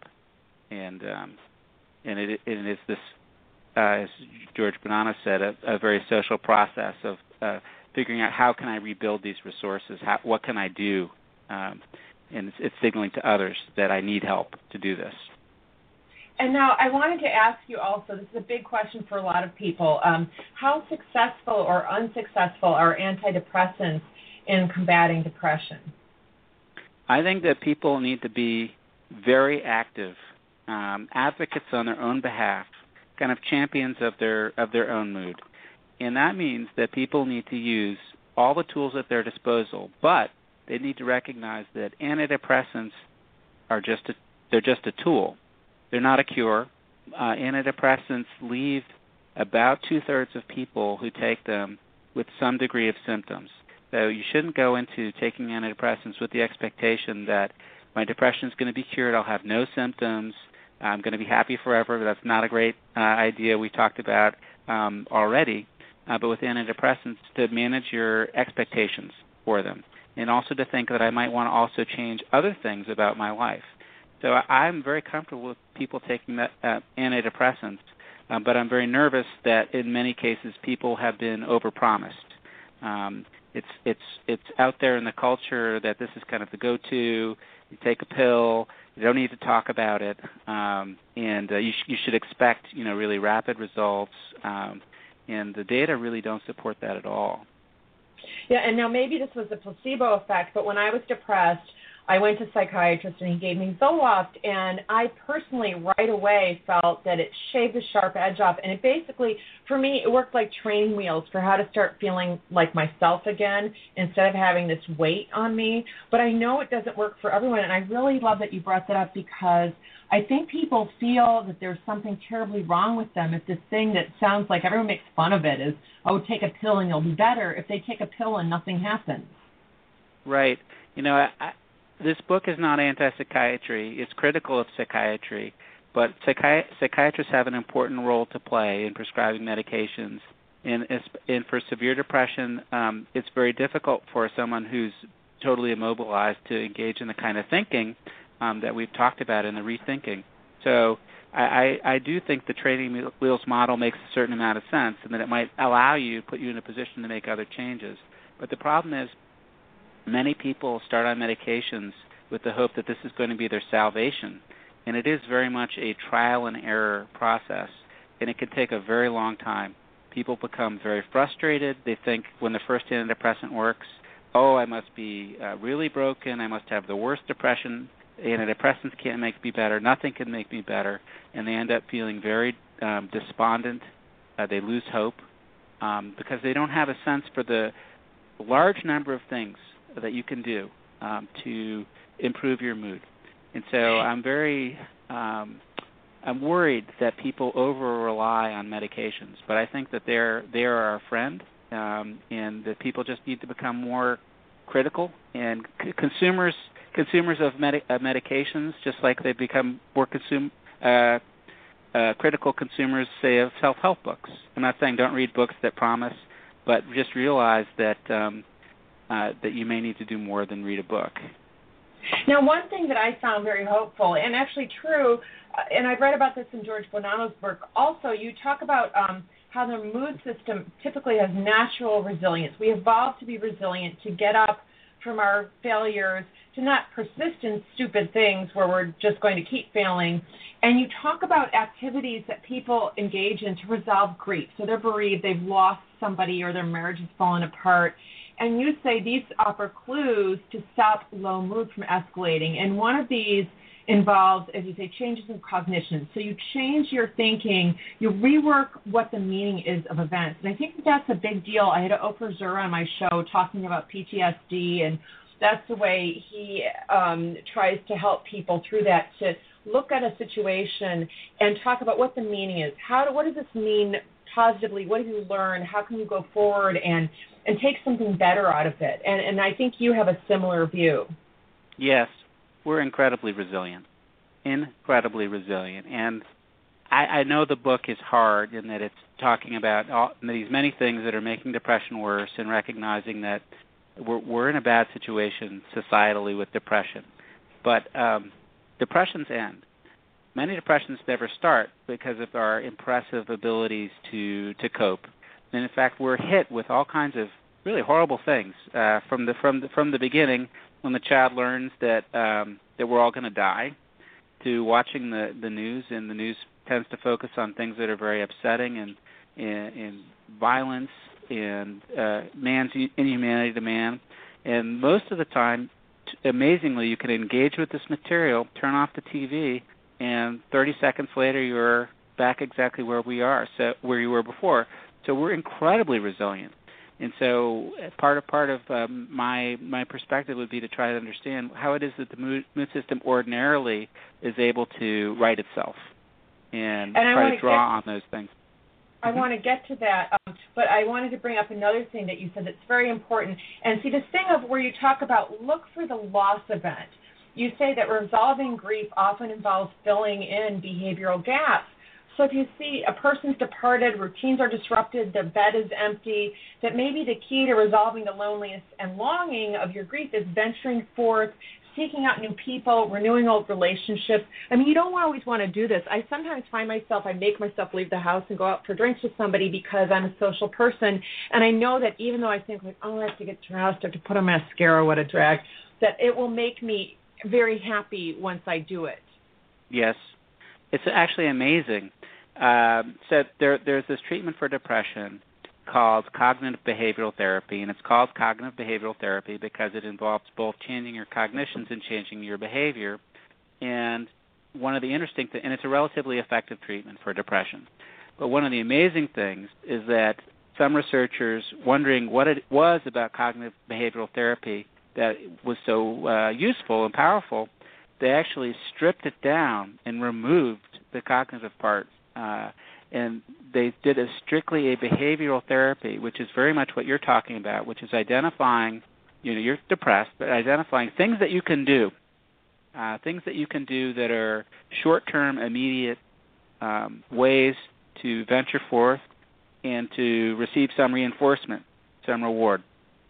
H: and um, and it, it is this, uh, as George Bonanno said, a, a very social process of uh, figuring out how can I rebuild these resources, how, what can I do, um, and it's, it's signaling to others that I need help to do this.
G: And now I wanted to ask you also, this is a big question for a lot of people, um, how successful or unsuccessful are antidepressants in combating depression?
H: I think that people need to be very active, um, advocates on their own behalf, kind of champions of their of their own mood. And that means that people need to use all the tools at their disposal, but they need to recognize that antidepressants are just a, they're just a tool. They're not a cure. Uh, antidepressants leave about two-thirds of people who take them with some degree of symptoms. So you shouldn't go into taking antidepressants with the expectation that my depression is going to be cured, I'll have no symptoms, I'm going to be happy forever. That's not a great uh, idea we talked about um, already. Uh, but with antidepressants, to manage your expectations for them, and also to think that I might want to also change other things about my life. So I'm very comfortable with people taking that, uh, antidepressants, Um, but I'm very nervous that in many cases people have been overpromised. Um, it's it's it's out there in the culture that this is kind of the go-to. You take a pill, you don't need to talk about it, um, and uh, you, sh- you should expect, you know, really rapid results. Um, and the data really don't support that at all.
G: Yeah, and now maybe this was a placebo effect, but when I was depressed, I went to a psychiatrist and he gave me Zoloft, and I personally right away felt that it shaved the sharp edge off, and it basically, for me, it worked like training wheels for how to start feeling like myself again instead of having this weight on me. But I know it doesn't work for everyone, and I really love that you brought that up because I think people feel that there's something terribly wrong with them if this thing that sounds like everyone makes fun of it is, oh, take a pill and you'll be better, if they take a pill and nothing happens.
H: Right. You know, I, I This book is not anti-psychiatry. It's critical of psychiatry, but psychi- psychiatrists have an important role to play in prescribing medications. And, and for severe depression, um, it's very difficult for someone who's totally immobilized to engage in the kind of thinking um, that we've talked about in the rethinking. So I, I, I do think the training wheels model makes a certain amount of sense, and that it might allow you, put you in a position to make other changes. But the problem is, many people start on medications with the hope that this is going to be their salvation, and it is very much a trial and error process, and it can take a very long time. People become very frustrated. They think when the first antidepressant works, oh, I must be uh, really broken, I must have the worst depression, antidepressants can't make me better, nothing can make me better, and they end up feeling very um, despondent. Uh, they lose hope um, because they don't have a sense for the large number of things that you can do um, to improve your mood. And so I'm very, um, I'm worried that people over-rely on medications, but I think that they're, they're our friend, um, and that people just need to become more critical. And c- consumers consumers of medi- uh, medications, just like they become more consume, uh, uh, critical consumers, say, of self-help books. I'm not saying don't read books that promise, but just realize that um, uh, that you may need to do more than read a book.
G: Now, one thing that I found very hopeful and actually true, uh, and I've read about this in George Bonanno's work also, you talk about um, how the mood system typically has natural resilience. We evolved to be resilient, to get up from our failures, to not persist in stupid things where we're just going to keep failing. And you talk about activities that people engage in to resolve grief. So they're bereaved, they've lost somebody, or their marriage has fallen apart. And you say these offer clues to stop low mood from escalating. And one of these involves, as you say, changes in cognition. So you change your thinking, you rework what the meaning is of events. And I think that that's a big deal. I had Oprah Zur on my show talking about P T S D, and that's the way he um, tries to help people through that, to look at a situation and talk about what the meaning is. How do, what does this mean positively? What do you learn? How can you go forward and, and take something better out of it? And, and I think you have a similar view.
H: Yes, we're incredibly resilient, incredibly resilient. And I, I know the book is hard in that it's talking about all, these many things that are making depression worse, and recognizing that we're, we're in a bad situation societally with depression. But um, depressions end. Many depressions never start because of our impressive abilities to, to cope. And in fact, we're hit with all kinds of really horrible things uh, from the from the from the beginning, when the child learns that um, that we're all going to die, to watching the, the news, and the news tends to focus on things that are very upsetting, and and, and violence, and uh, man's inhumanity to man. And most of the time, t- amazingly, you can engage with this material, turn off the T V, and thirty seconds later, you're back exactly where we are, so where you were before. So we're incredibly resilient. And so part of part of um, my my perspective would be to try to understand how it is that the mood, mood system ordinarily is able to right itself, and, and try to draw
G: get,
H: on those things.
G: I mm-hmm. want to get to that, um, but I wanted to bring up another thing that you said that's very important. And see, this thing of where you talk about look for the loss event. You say that resolving grief often involves filling in behavioral gaps. So if you see a person's departed, routines are disrupted, the bed is empty, that maybe the key to resolving the loneliness and longing of your grief is venturing forth, seeking out new people, renewing old relationships. I mean, you don't always want to do this. I sometimes find myself, I make myself leave the house and go out for drinks with somebody because I'm a social person. And I know that even though I think, like, oh, I have to get dressed, I have to put on mascara, what a drag, that it will make me very happy once I do it.
H: Yes. It's actually amazing. Uh, so there, there's this treatment for depression called cognitive behavioral therapy, and it's called cognitive behavioral therapy because it involves both changing your cognitions and changing your behavior. And one of the interesting things, and it's a relatively effective treatment for depression, but one of the amazing things is that some researchers, wondering what it was about cognitive behavioral therapy that was so uh, useful and powerful, they actually stripped it down and removed the cognitive part. Uh, and they did a strictly a behavioral therapy, which is very much what you're talking about, which is identifying, you know, you're depressed, but identifying things that you can do, uh, things that you can do that are short-term, immediate um, ways to venture forth and to receive some reinforcement, some reward,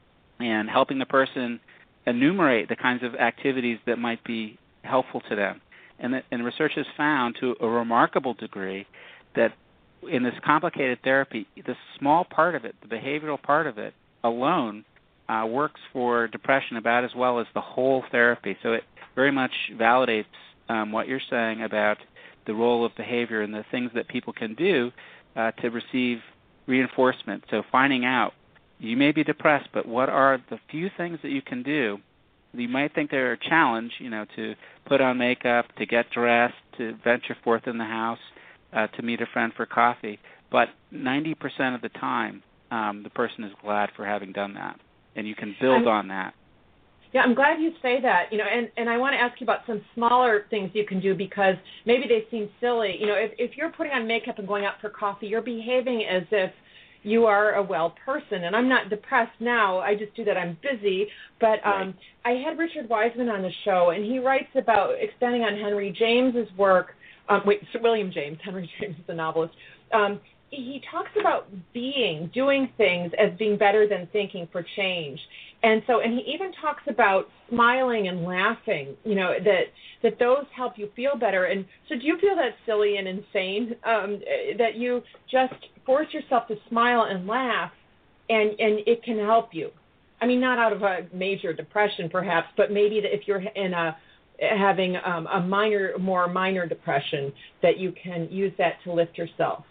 H: and helping the person enumerate the kinds of activities that might be helpful to them. And, the, and research has found to a remarkable degree that in this complicated therapy, the small part of it, the behavioral part of it alone, uh, works for depression about as well as the whole therapy. So it very much validates um, what you're saying about the role of behavior and the things that people can do uh, to receive reinforcement. So finding out, you may be depressed, but what are the few things that you can do? You might think they're a challenge, you know, to put on makeup, to get dressed, to venture forth in the house, uh, to meet a friend for coffee. But ninety percent of the time, um, the person is glad for having done that, and you can build I'm, on that.
G: Yeah, I'm glad you say that. You know, and, and I want to ask you about some smaller things you can do because maybe they seem silly. You know, if, if you're putting on makeup and going out for coffee, you're behaving as if you are a well person. And I'm not depressed now. I just do that. I'm busy. But um, right. I had Richard Wiseman on the show, and he writes about expanding on Henry James's work. Um, wait, Sir William James. Henry James is the novelist. Um, he talks about being, doing things as being better than thinking for change. And so, and he even talks about smiling and laughing, you know, that that those help you feel better. And so do you feel that's silly and insane, um, that you just force yourself to smile and laugh, and, and it can help you? I mean, not out of a major depression, perhaps, but maybe that if you're in a having um, a minor, more minor depression, that you can use that to lift yourself.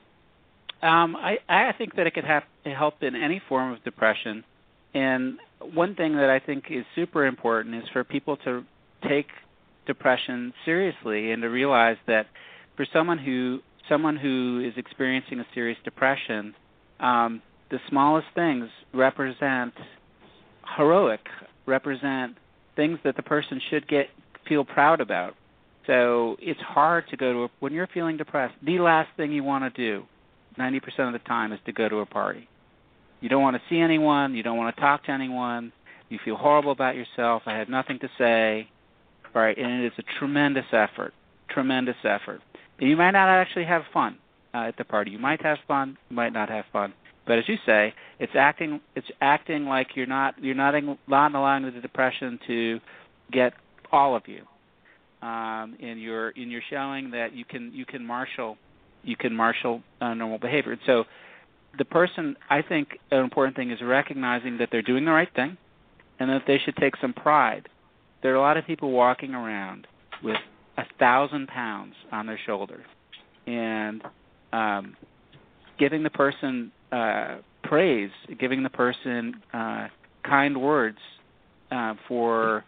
H: Um, I, I think that it could have help in any form of depression. And one thing that I think is super important is for people to take depression seriously and to realize that for someone who someone who is experiencing a serious depression, um, the smallest things represent heroic, represent things that the person should get feel proud about. So it's hard to go to a, when you're feeling depressed, the last thing you want to do ninety percent of the time is to go to a party. You don't want to see anyone. You don't want to talk to anyone. You feel horrible about yourself. I have nothing to say. Right? And it is a tremendous effort, tremendous effort. And you might not actually have fun uh, at the party. You might have fun. You might not have fun. But as you say, it's acting. It's acting like you're not. You're not, not allowing the depression to get all of you. Um, and you're and you're showing that you can you can marshal you can marshal uh, normal behavior. And so the person, I think an important thing is recognizing that they're doing the right thing and that they should take some pride. There are a lot of people walking around with a thousand pounds on their shoulders, and um, giving the person uh, praise, giving the person uh, kind words uh, for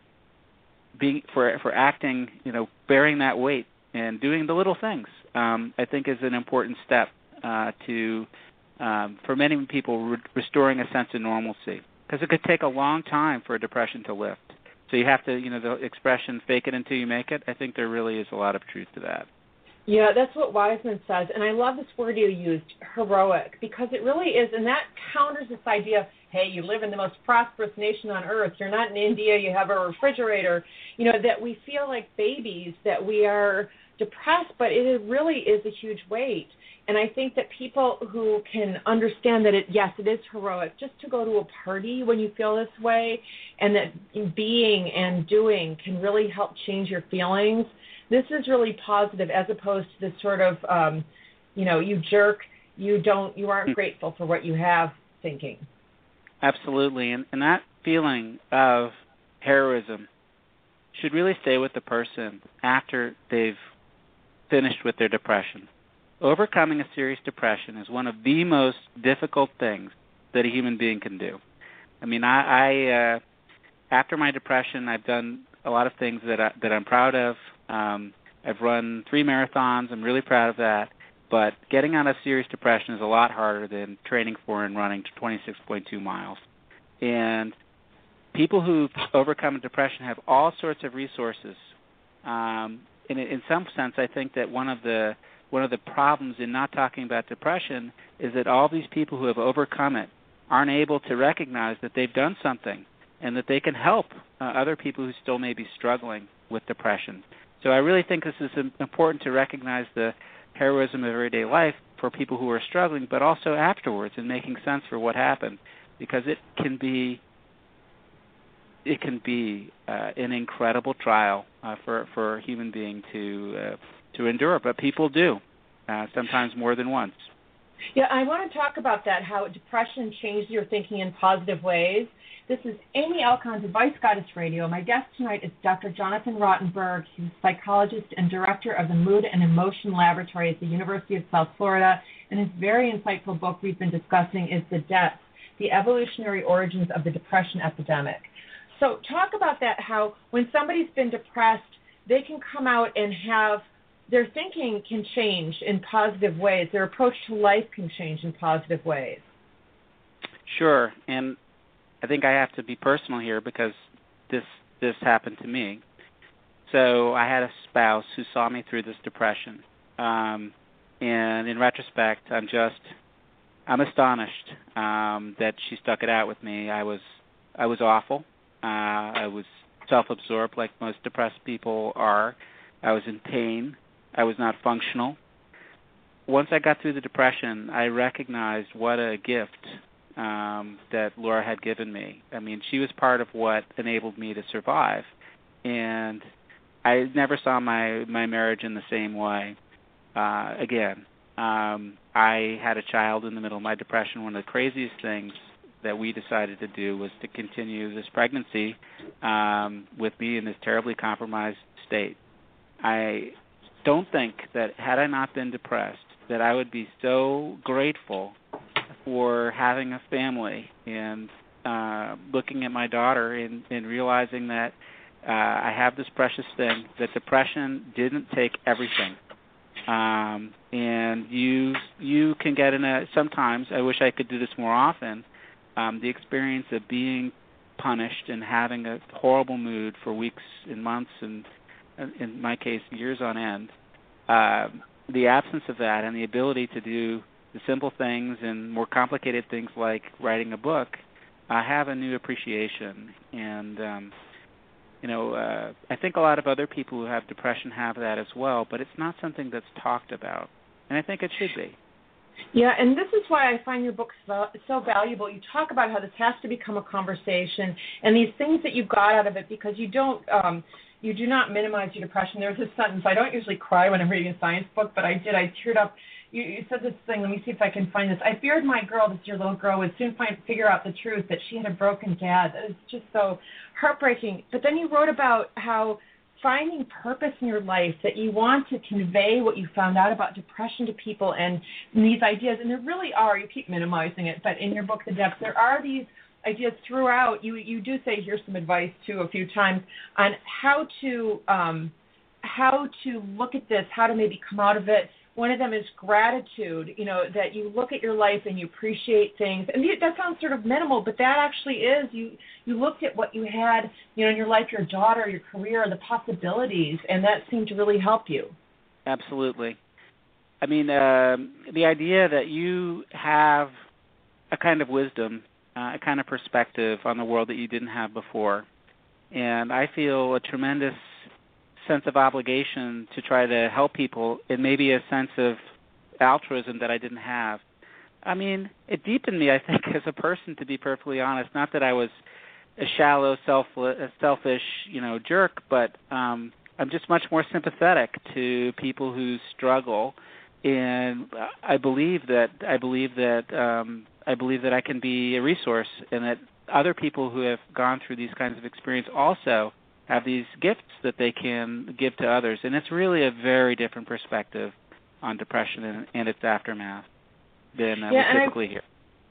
H: being for for acting, you know, bearing that weight and doing the little things. Um, I think is an important step uh, to um, for many people re- restoring a sense of normalcy, because it could take a long time for a depression to lift. So you have to, you know, the expression "fake it until you make it." I think there really is a lot of truth to that.
G: Yeah, that's what Wiseman says, and I love this word you used, heroic, because it really is, and that counters this idea, hey, you live in the most prosperous nation on earth, you're not in India, you have a refrigerator, you know, that we feel like babies, that we are depressed, but it really is a huge weight. And I think that people who can understand that, it, yes, it is heroic just to go to a party when you feel this way, and that being and doing can really help change your feelings, this is really positive as opposed to this sort of, um, you know, you jerk, you don't, you aren't grateful for what you have thinking.
H: Absolutely. And, and that feeling of heroism should really stay with the person after they've finished with their depression. Overcoming a serious depression is one of the most difficult things that a human being can do. I mean, I, I uh, after my depression, I've done a lot of things that I, that I'm proud of. Um, I've run three marathons. I'm really proud of that. But getting out of serious depression is a lot harder than training for and running to twenty-six point two miles. And people who've overcome depression have all sorts of resources. Um, in, in some sense, I think that one of the One of the problems in not talking about depression is that all these people who have overcome it aren't able to recognize that they've done something and that they can help uh, other people who still may be struggling with depression. So I really think this is important to recognize the heroism of everyday life for people who are struggling, but also afterwards and making sense for what happened, because it can be it can be uh, an incredible trial uh, for for a human being to uh, to endure, but people do, uh, sometimes more than once.
G: Yeah, I want to talk about that, how depression changed your thinking in positive ways. This is Amy Alcon's Advice Goddess Radio. My guest tonight is Doctor Jonathan Rottenberg. He's a psychologist and director of the Mood and Emotion Laboratory at the University of South Florida, and his very insightful book we've been discussing is The Depths, The Evolutionary Origins of the Depression Epidemic. So talk about that, how when somebody's been depressed, they can come out and have their thinking can change in positive ways. Their approach to life can change in positive ways.
H: Sure, and I think I have to be personal here because this this happened to me. So I had a spouse who saw me through this depression, um, and in retrospect, I'm just I'm astonished um, that she stuck it out with me. I was I was awful. Uh, I was self-absorbed, like most depressed people are. I was in pain. I was not functional. Once I got through the depression, I recognized what a gift um, that Laura had given me. I mean, she was part of what enabled me to survive, and I never saw my, my marriage in the same way uh, again. Um, I had a child in the middle of my depression. One of the craziest things that we decided to do was to continue this pregnancy um, with me in this terribly compromised state. I don't think that had I not been depressed, that I would be so grateful for having a family and uh, looking at my daughter and, and realizing that uh, I have this precious thing, that depression didn't take everything. Um, and you you can get in a, sometimes, I wish I could do this more often, um, the experience of being punished and having a horrible mood for weeks and months and, in my case, years on end. Uh, the absence of that and the ability to do the simple things and more complicated things like writing a book, I have a new appreciation. And, um, you know, uh, I think a lot of other people who have depression have that as well, but it's not something that's talked about. And I think it should be.
G: Yeah, and this is why I find your book so, so valuable. You talk about how this has to become a conversation and these things that you got out of it, because you don't um, – you do not minimize your depression. There's this sentence. I don't usually cry when I'm reading a science book, but I did. I teared up. You, you said this thing. Let me see if I can find this. I feared my girl, this your little girl, would soon find figure out the truth that she had a broken dad. That is just so heartbreaking. But then you wrote about how finding purpose in your life, that you want to convey what you found out about depression to people and, and these ideas. And there really are. You keep minimizing it, but in your book, The Depths, there are these ideas throughout. You you do say here's some advice too a few times on how to um, how to look at this, how to maybe come out of it. One of them is gratitude. You know, that you look at your life and you appreciate things. And that sounds sort of minimal, but that actually is. You you looked at what you had, you know, in your life, your daughter, your career, the possibilities, and that seemed to really help you.
H: Absolutely. I mean, uh, the idea that you have a kind of wisdom, Uh, a kind of perspective on the world that you didn't have before. And I feel a tremendous sense of obligation to try to help people, and maybe a sense of altruism that I didn't have. I mean, it deepened me, I think, as a person, to be perfectly honest. Not that I was a shallow, self, a selfish, you know, jerk, but um, I'm just much more sympathetic to people who struggle, and I believe that I believe that um, I believe that I can be a resource, and that other people who have gone through these kinds of experience also have these gifts that they can give to others, and it's really a very different perspective on depression and, and its aftermath than uh,
G: yeah,
H: we typically
G: I,
H: hear.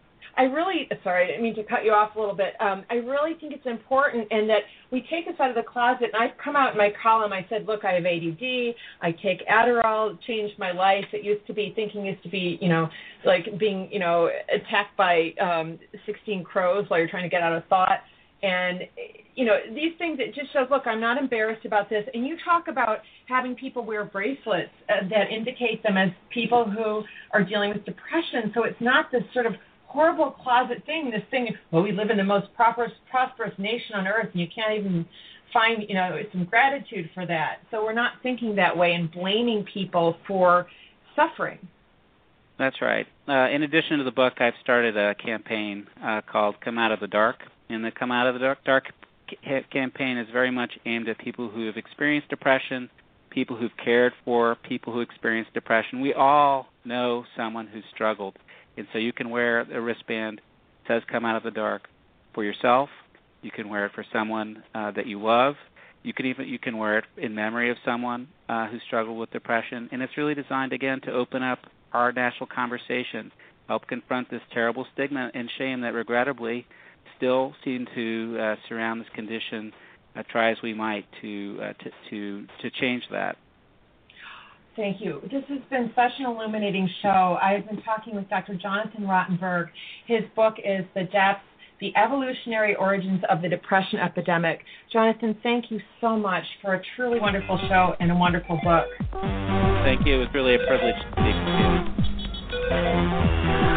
G: I really, sorry, I didn't mean to cut you off a little bit. Um, I really think it's important, and that we take this out of the closet. And I've come out in my column. I said, look, I have A D D. I take Adderall. It changed my life. It used to be, thinking used to be, you know, like being, you know, attacked by um, sixteen crows while you're trying to get out of thought. And, you know, these things, it just shows, look, I'm not embarrassed about this. And you talk about having people wear bracelets uh, that indicate them as people who are dealing with depression. So it's not this sort of horrible closet thing, this thing, well, we live in the most prosperous, prosperous nation on earth, and you can't even find, you know, some gratitude for that. So we're not thinking that way and blaming people for suffering.
H: That's right. Uh, in addition to the book, I've started a campaign uh, called Come Out of the Dark. And the Come Out of the Dark, Dark ca- campaign is very much aimed at people who have experienced depression, people who've cared for people who experienced depression. We all know someone who's struggled. And so you can wear a wristband that says Come Out of the Dark for yourself. You can wear it for someone uh, that you love. You can even you can wear it in memory of someone uh, who struggled with depression. And it's really designed, again, to open up our national conversation, help confront this terrible stigma and shame that regrettably still seem to uh, surround this condition, uh, try as we might to, uh, to to to change that.
G: Thank you. This has been such an illuminating show. I've been talking with Doctor Jonathan Rottenberg. His book is The Depths, The Evolutionary Origins of the Depression Epidemic. Jonathan, thank you so much for a truly wonderful show and a wonderful book.
H: Thank you. It was really a privilege to speak with you.